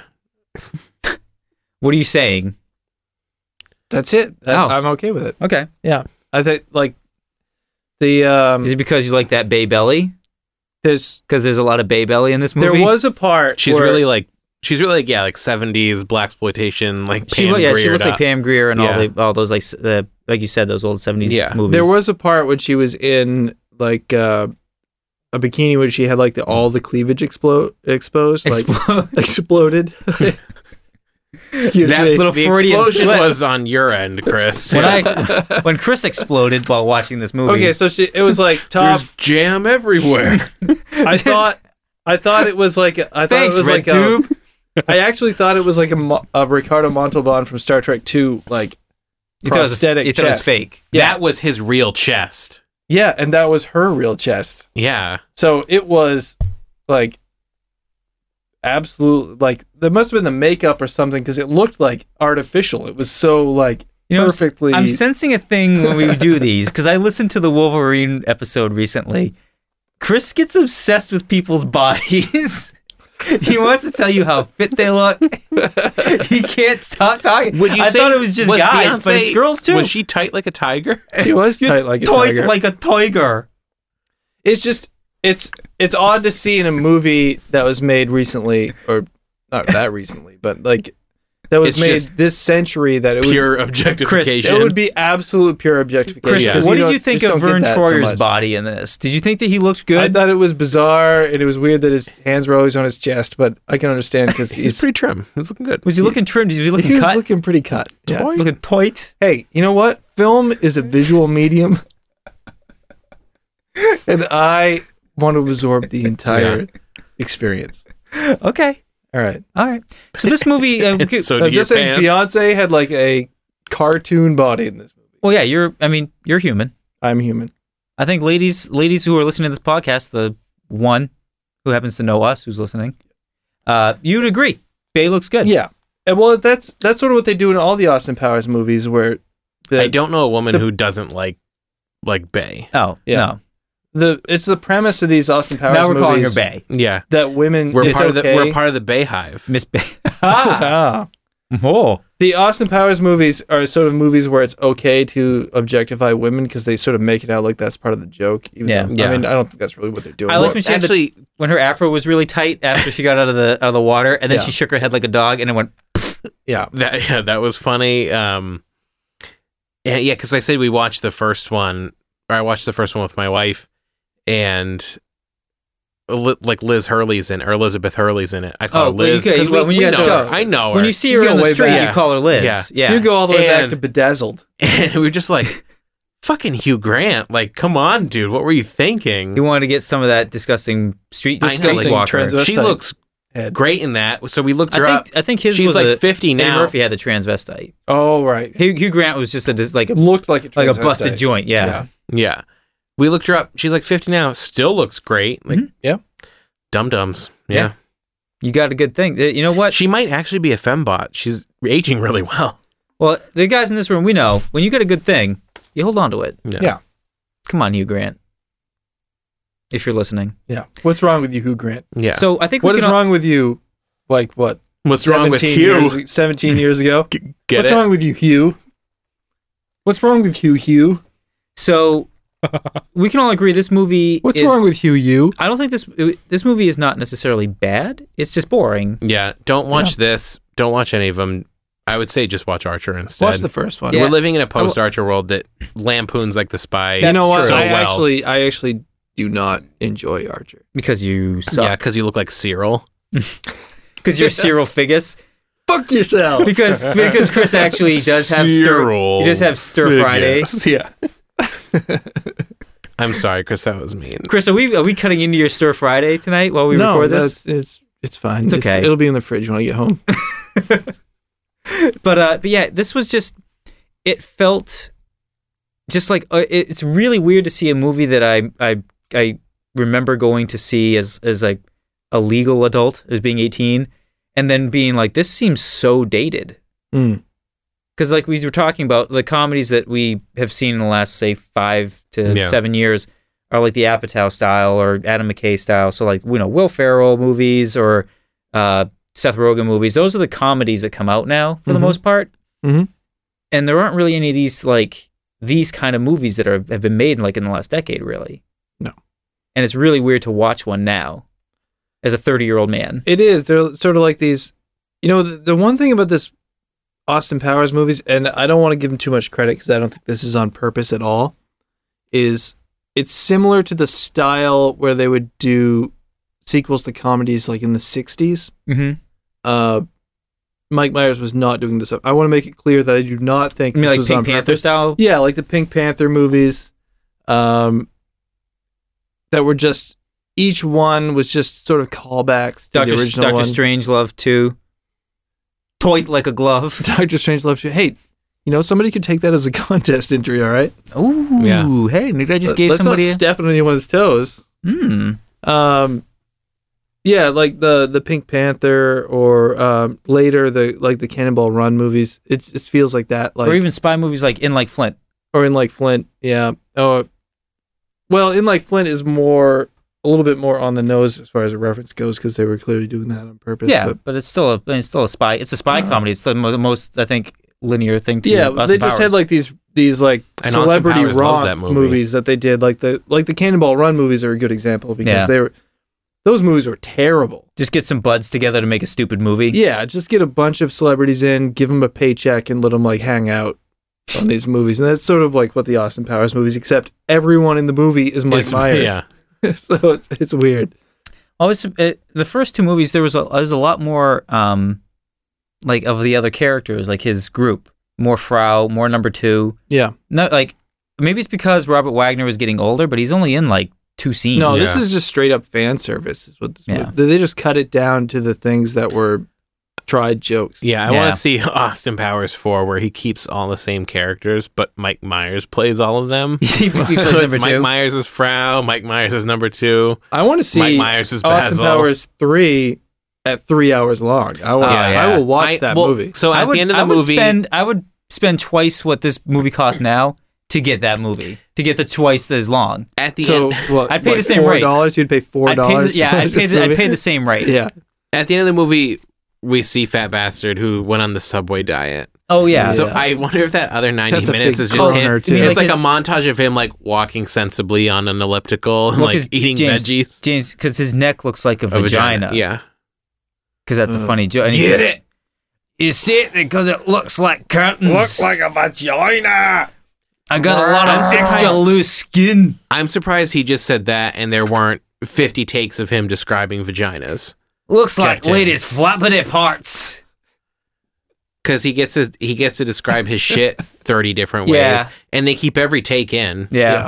B: What are you saying?
A: That's it. I-
B: Oh.
A: I'm okay with it.
B: Okay,
A: I think, like, the, um,
B: is it because you like that Bay Belly?
A: there's,
B: Because there's a lot of Bay Belly in this movie.
A: there was a part
C: She's
A: where-
C: really like. She's really like yeah, like seventies blaxploitation, like
B: She
C: Pam
B: look, yeah, she
C: Grier
B: looks like
C: up.
B: Pam Grier and all
C: Yeah.
B: the all those like s- uh, like you said those old seventies
C: Yeah.
B: movies.
A: there was a part when she was in, like, uh, a bikini where she had, like, the all the cleavage explode exposed. Like,
B: Explode.
A: exploded. Excuse
C: That
A: me.
B: little
C: the
B: Freudian
C: explosion
B: slip.
C: was on your end, Chris.
B: when I when Chris exploded while watching this movie.
A: Okay, so she, it was, like, top...
C: There's jam everywhere.
A: I thought... I thought it was like I thought
B: Thanks,
A: it was
B: Red
A: like a,
B: Tube.
A: I actually thought it was like a, Mo- a Ricardo Montalban from Star Trek two, like
B: You thought it was,
A: prosthetic
B: you thought it was
A: chest.
B: fake.
C: That was his real chest.
A: Yeah, and that was her real chest.
C: Yeah.
A: So it was like absolute, like there must have been the makeup or something because it looked like artificial. It was so like
B: You know,
A: perfectly.
B: I'm sensing a thing when we do these because I listened to the Wolverine episode recently. Chris gets obsessed with people's bodies. He wants to tell you how fit they look. He can't stop talking.
C: Would you
B: I
C: say
B: thought it was just guys, but it's
C: Beyonce-
B: girls too.
C: Was she tight like a tiger?
A: She was
B: You're
A: tight like a
B: tight
A: tiger.
B: like a tiger.
A: It's just it's it's odd to see in a movie that was made recently, or not that recently, but like that was
C: It's
A: made
C: just
A: this century that it would
C: Pure objectification.
A: it would be absolute pure objectification.
B: Chris,
C: Yeah.
A: 'cause
B: what did
A: don't-
B: you think
A: just
B: of
A: don't get
B: Vern
A: that so
B: Troyer's
A: much.
B: body in this? Did you think that he looked
A: I
B: good?
A: thought it was bizarre, and it was weird that his hands were always on his chest, but I can understand because
C: He's
A: he's
C: pretty trim. He's looking good.
B: was he looking trimmed? Was he looking
A: he was
B: cut?
A: looking pretty cut. Yeah.
C: Toy?
B: Looking tight?
A: Hey, you know what? Film is a visual medium, and I want to absorb the entire experience.
B: Okay.
A: All right.
B: All right. So this movie, uh, we could-
C: So do
A: I'm
C: your
A: just saying,
C: pants.
A: Beyonce had like a cartoon body in this movie.
B: well, yeah, you're. I mean, you're human.
A: I'm human.
B: I think ladies, ladies who are listening to this podcast, the one who happens to know us, who's listening, uh, you'd agree. Faye looks good.
A: Yeah. And well, that's that's sort of what they do in all the Austin Powers movies, where the,
C: I don't know a woman
A: the-
C: who doesn't like like Bay.
B: Oh,
A: Yeah. the it's the premise of these Austin Powers
B: no. Now we're calling her
A: movies
B: Bay.
C: Yeah.
A: that women
C: We're
A: it's
C: part of the
A: okay.
C: we're part of the Bay Hive.
B: Miss Bay.
A: Ah.
B: Oh.
A: The Austin Powers movies are sort of movies where it's okay to objectify women because they sort of make it out like that's part of the joke. Even
B: Yeah.
A: though,
C: Yeah.
A: I mean, I don't think that's really what they're doing.
B: I like
A: Well,
B: when she had the-
C: Actually,
B: When her afro was really tight after she got out of the out of the water, and then
A: Yeah.
B: she shook her head like a dog, and it went.
A: yeah.
C: that yeah, that was funny. Um, yeah, yeah, because I said we watched the first one, or I watched the first one with my wife, and Li- like Liz Hurley's in, or Elizabeth Hurley's in it. I call
B: Oh,
C: her
B: well, you
C: Liz
B: could-
C: because
B: well,
C: we,
B: when you
C: we
B: guys
C: know
A: go-
C: her. I know her.
B: When you see her
A: You
B: in
A: go
B: the
A: way
B: street,
A: back.
B: you call her Liz.
C: Yeah.
B: Yeah.
A: You go all the way back
C: And-
A: to Bedazzled.
C: and we were just like, "Fucking Hugh Grant! Like, come on, dude, what were you thinking?"
B: You wanted to get some of that disgusting street
C: I know,
B: disgusting
C: like,
B: walker.
A: transvestite
C: She looks
A: head.
C: great in that. So we looked
B: I
C: her
B: think
C: up.
B: I think his
C: She's
B: was
C: like
B: a,
C: fifty
B: Eddie
C: now.
B: Murphy had the transvestite.
A: Oh, right.
B: Hugh, Hugh Grant was just a dis- like a
A: Looked like a
B: like a
A: transvestite.
B: busted joint. Yeah.
C: Yeah, we looked her up. She's like fifty now. Still looks great. Like,
B: Mhm.
A: Yeah.
C: Dum Dums.
B: Yeah.
C: Yeah.
B: You got a good thing. Uh, You know what?
C: She might actually be a fembot. She's aging really well.
B: Well, the guys in this room, we know when you get a good thing, you hold on to it.
A: Yeah.
B: Come on, Hugh Grant. If you're listening.
A: Yeah. What's wrong with you, Hugh Grant?
C: Yeah.
B: So I think
A: What
B: we
A: is
B: can all-
A: wrong with you? Like what?
C: what's wrong with
A: seventeen
C: Hugh?
A: Years, seventeen years ago.
C: Get
A: What's
C: it?
A: wrong with you, Hugh? What's wrong with Hugh, Hugh?
B: So we can all agree this movie.
A: What's
B: is,
A: wrong with Hugh, you?
B: I don't think this this movie is not necessarily bad. It's just boring.
C: Yeah. Don't watch this. Don't watch any of them. I would say just watch Archer instead.
A: Watch the first one.
B: Yeah.
C: We're living in a post-Archer world that lampoons like the spy.
A: You know what?
C: so
A: I
C: well.
A: actually, I actually do not enjoy Archer.
B: Because you
C: yeah,
B: suck.
C: because you look like Cyril.
B: Because you're Cyril Figgis.
A: Fuck yourself.
B: Because because Chris actually does have stir.
C: Cyril
B: He does have stir Friday.
C: Figgis. Yeah. I'm sorry, Chris. That was mean.
B: Chris, are we are we cutting into your stir Friday tonight while we
A: no,
B: record this?
A: that's, it's it's fine.
B: It's okay.
A: it'll be in the fridge when I get home.
B: But uh, but yeah, this was just. It felt just like uh, it, it's really weird to see a movie that I I I remember going to see as as like a legal adult as being eighteen, and then being like, this seems so dated.
A: Mm.
B: Because like we were talking about, the comedies that we have seen in the last say five to
C: Yeah.
B: seven years are like the Apatow style or Adam McKay style. So like you know Will Ferrell movies or uh, Seth Rogen movies. Those are the comedies that come out now for the
A: Mhm.
B: most part.
A: Mhm.
B: And there aren't really any of these like these kind of movies that are have been made like in the last decade, really.
A: No.
B: And it's really weird to watch one now, as a thirty-year-old man.
A: It is. They're sort of like these. You know, the, the one thing about this Austin Powers movies, and I don't want to give them too much credit because I don't think this is on purpose at all, is it's similar to the style where they would do sequels to comedies like in the sixties.
B: Mm-hmm.
A: Uh, Mike Myers was not doing this. I want to make it clear that I do not think
B: I mean,
A: this
B: like
A: was
B: Pink
A: on
B: Panther
A: purpose.
B: style.
A: Yeah, like the Pink Panther movies, um, that were just each one was just sort of callbacks to
B: Doctor
A: the original
B: Doctor
A: one.
B: Strangelove two. Toit like a glove.
A: Doctor Strangelove two. Hey, you know, somebody could take that as a contest entry, all right?
B: Ooh,
C: Yeah.
B: hey, maybe I just
A: Let-
B: gave
A: Let's
B: somebody.
A: not
B: A,
A: step on anyone's toes.
B: hmm.
A: Um, yeah, like the the Pink Panther, or um, later the like the Cannonball Run movies. It it feels like that, like
B: Or even spy movies like In Like Flint.
A: or in like Flint. Yeah. Oh, well, in like Flint is more a little bit more on the nose as far as a reference goes, because they were clearly doing that on purpose.
B: Yeah,
A: but,
B: but it's still a it's still a spy. It's a spy
A: Uh,
B: comedy. It's the, mo- the most I think linear thing to
A: yeah,
B: Austin
A: they just
B: Powers.
A: had like these these like
C: And Austin
A: celebrity
C: Powers loves
A: romp
C: that movie.
A: movies that they did, like the like the Cannonball Run movies are a good example because
B: Yeah.
A: they were those movies were terrible.
B: just get some buds together to make a stupid movie.
A: Yeah, just get a bunch of celebrities in, give them a paycheck, and let them like hang out on these movies, and that's sort of like what the Austin Powers movies. Except everyone in the movie is Mike
C: It's-
A: Myers.
C: Yeah.
A: so it's it's weird.
B: Always, it, the first two movies there was a, there was a lot more um, like of the other characters, like his group, more Frau, more Number Two.
A: Yeah.
B: No, like maybe it's because Robert Wagner was getting older, but he's only in like two scenes.
A: No, this
C: Yeah.
A: is just straight up fan service. Is what,
B: Yeah.
A: what they just cut it down to the things that were tried jokes.
C: Yeah, I
B: Yeah.
C: want to see Austin Powers four where he keeps all the same characters, but Mike Myers plays all of them.
B: He plays
C: So it's
B: number
C: Mike
B: two.
C: Myers is Frau, Mike Myers is number two,
A: I want to see
C: Mike Myers is
A: Austin
C: Basil.
A: Powers three at three hours long. I will.
B: Oh, yeah.
A: I will watch
C: I-
A: that
C: well,
A: movie.
C: So at
B: I would,
C: the end of
B: I
C: the
B: would
C: movie,
B: spend I would spend twice what this movie costs now to get that movie, to get the twice as long.
C: at the
A: So
C: end,
A: what?
B: I'd pay
A: what,
B: the same
A: four
B: rate.
A: dollars. You'd pay four
B: I'd pay
A: dollars.
B: the, yeah, I'd pay, the, I'd pay the same rate.
A: Yeah.
C: at the end of the movie, we see Fat Bastard who went on the Subway diet.
B: Oh yeah.
C: So
A: Yeah.
C: I wonder if that other ninety
A: That's a
C: minutes
A: big
C: is just
A: corner,
C: him.
A: too.
B: You mean
C: It's
B: like
C: like,
B: his-
C: a montage of him like walking sensibly on an elliptical and
B: Well,
C: like
B: 'cause
C: eating
B: James,
C: veggies.
B: James, because his neck looks like a,
C: A
B: vagina.
C: Yeah.
B: Because that's a
A: Uh,
B: funny joke.
E: Get it? You see it because it looks like curtains.
A: a vagina.
B: I got a lot
C: I'm
B: of
C: surprised-
B: extra loose skin.
C: I'm surprised he just said that and there weren't fifty takes of him describing vaginas.
E: Looks like
C: Captain.
E: ladies flappity parts.
C: Because he gets his, he gets to describe his shit thirty different ways,
B: Yeah.
C: and they keep every take in.
B: Yeah.
A: Yeah.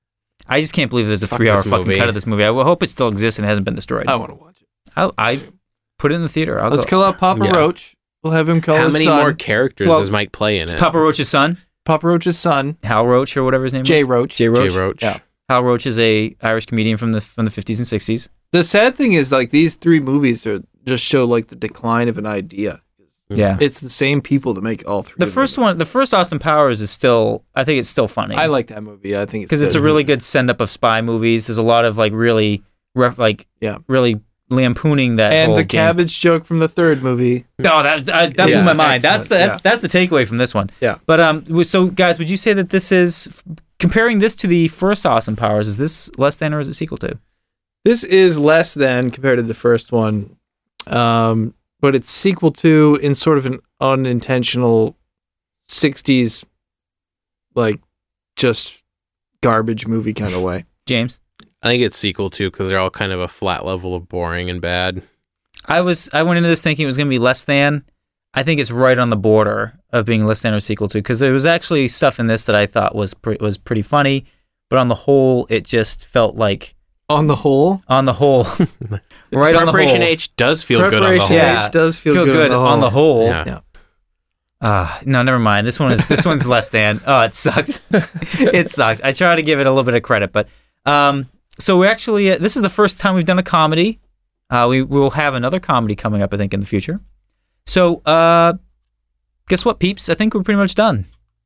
B: I just can't believe there's a
C: Fuck
B: three-hour
C: this
B: fucking
C: movie.
B: cut of this movie. I hope it still exists and hasn't been destroyed.
A: I want to watch it.
B: I, I put it in the theater. I'll
A: Let's
B: go.
A: call out Papa
C: Yeah.
A: Roach. We'll have him call
C: How
A: his
C: many
A: son.
C: more characters
B: Well,
C: does Mike play in
B: It's
C: it?
B: Papa Roach's son,
A: Papa Roach's son,
B: Hal Roach or whatever his name
A: Jay
B: is.
A: Roach.
B: Jay Roach.
C: Jay Roach.
A: Yeah.
B: Hal Roach is a Irish comedian from the from the fifties and sixties.
A: The sad thing is, like, these three movies are just show like the decline of an idea.
B: Yeah.
A: It's the same people that make all three.
B: The
A: of
B: first
A: them.
B: one, the first Austin Powers is still, I think it's still funny.
A: I like that movie. I think it's
B: because it's a
A: good.
B: really good send up of spy movies. There's a lot of like really, ref, like
A: Yeah.
B: really lampooning that.
A: and
B: whole
A: the
B: James-
A: cabbage joke from the third movie.
B: Oh, that that, that
A: Yeah.
B: blew my mind. That's the
A: Excellent,
B: that's, that's the takeaway from this one.
A: Yeah.
B: But um, so guys, would you say that this is comparing this to the first Austin Powers? Is this less than or is it sequel to?
A: This is less than compared to the first one, um, but it's sequel to in sort of an unintentional sixties, like just garbage movie kind of way.
B: James,
C: I think it's sequel too because they're all kind of a flat level of boring and bad.
B: I was I went into this thinking it was going to be less than. I think it's right on the border of being less than or sequel to because there was actually stuff in this that I thought was pre- was pretty funny, but on the whole, it just felt like
A: On the whole,
B: on the whole, right on the
C: Preparation
B: whole.
C: H does feel good on the
A: Preparation
C: whole.
B: Yeah.
A: H does feel,
B: feel good, on the whole.
C: Yeah.
A: Yeah.
B: Ah, no, never mind. This one is this one's less than. Oh, it sucked. It sucked. I try to give it a little bit of credit, but um, so we actually uh, this is the first time we've done a comedy. Uh, we will have another comedy coming up, I think, in the future. So, uh, guess what, peeps? I think we're pretty much done.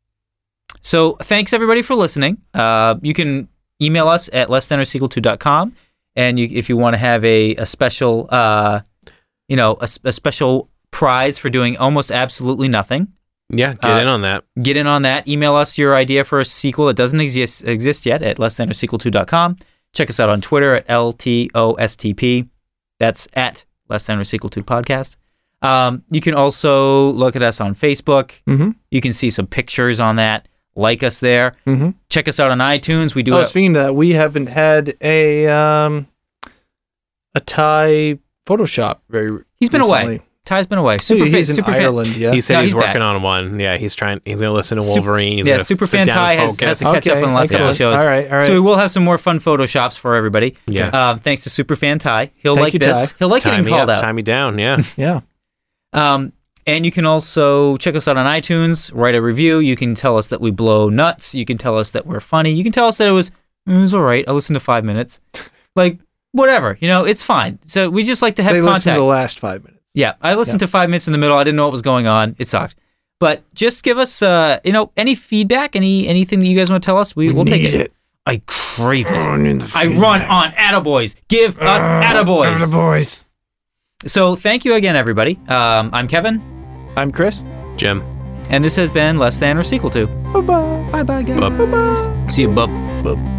B: So, thanks everybody for listening. Uh, you can email us at less than or sequel to dot com, and you, if you want to have a a special, uh, you know, a, a special prize for doing almost absolutely nothing.
C: Yeah, get
B: Uh,
C: in on that.
B: Get in on that. Email us your idea for a sequel that doesn't exist exist yet at less than or sequel to dot com. Check us out on Twitter at L T O S T P. That's at less than or sequel to podcast. Um, you can also look at us on Facebook.
A: Mm-hmm.
B: You can see some pictures on that. Like us there.
A: Mm-hmm.
B: Check us out on iTunes. We do
A: Oh,
B: it.
A: speaking of that, we haven't had a um, a Thai Photoshop very.
B: He's been
A: recently.
B: away. Ty's been away. Super
A: he's
B: fan,
A: in
B: super fan.
A: Ireland. Yeah.
C: He said
B: No,
C: he's,
B: he's
C: working
B: back.
C: on one. Yeah, he's trying. He's gonna listen to
B: Sup-
C: Wolverine. He's
B: yeah,
C: gonna
B: Superfan
C: sit down
B: Ty
C: and
B: has, has
C: focus.
B: to catch up on the last couple of shows.
A: All right. All right.
B: So we will have some more fun photoshops for everybody.
C: Yeah.
B: Um, thanks to Superfan Ty. He'll
A: Thank
B: like
A: you,
B: this.
A: Ty.
B: He'll like
C: Tie
B: getting
C: me
B: called
C: up,
B: out.
C: tie me down. Yeah.
A: yeah.
B: Um,
D: And you can also check us out on iTunes, write a review. You can tell us that we blow nuts. You can tell us that we're funny. You can tell us that it was, it was all right. I listened to five minutes. Like, whatever. You know, it's fine. So we just like to have
A: They
D: contact.
A: listened to the last five minutes.
D: Yeah, I listened
A: Yeah.
D: to five minutes in the middle. I didn't know what was going on. It sucked. But just give us, uh, you know, any feedback, any anything that you guys want to tell us. We, we'll take it. I crave it.
A: I need the
D: I run
A: feedback.
D: on Attaboys. Give us Attaboys.
A: boys.
D: So thank you again, everybody. Um, I'm Kevin,
A: I'm Chris.
C: Jim.
D: and this has been Less Than or Sequel To.
A: Bye-bye.
D: Bye-bye, guys.
C: Bye.
D: See you, bub.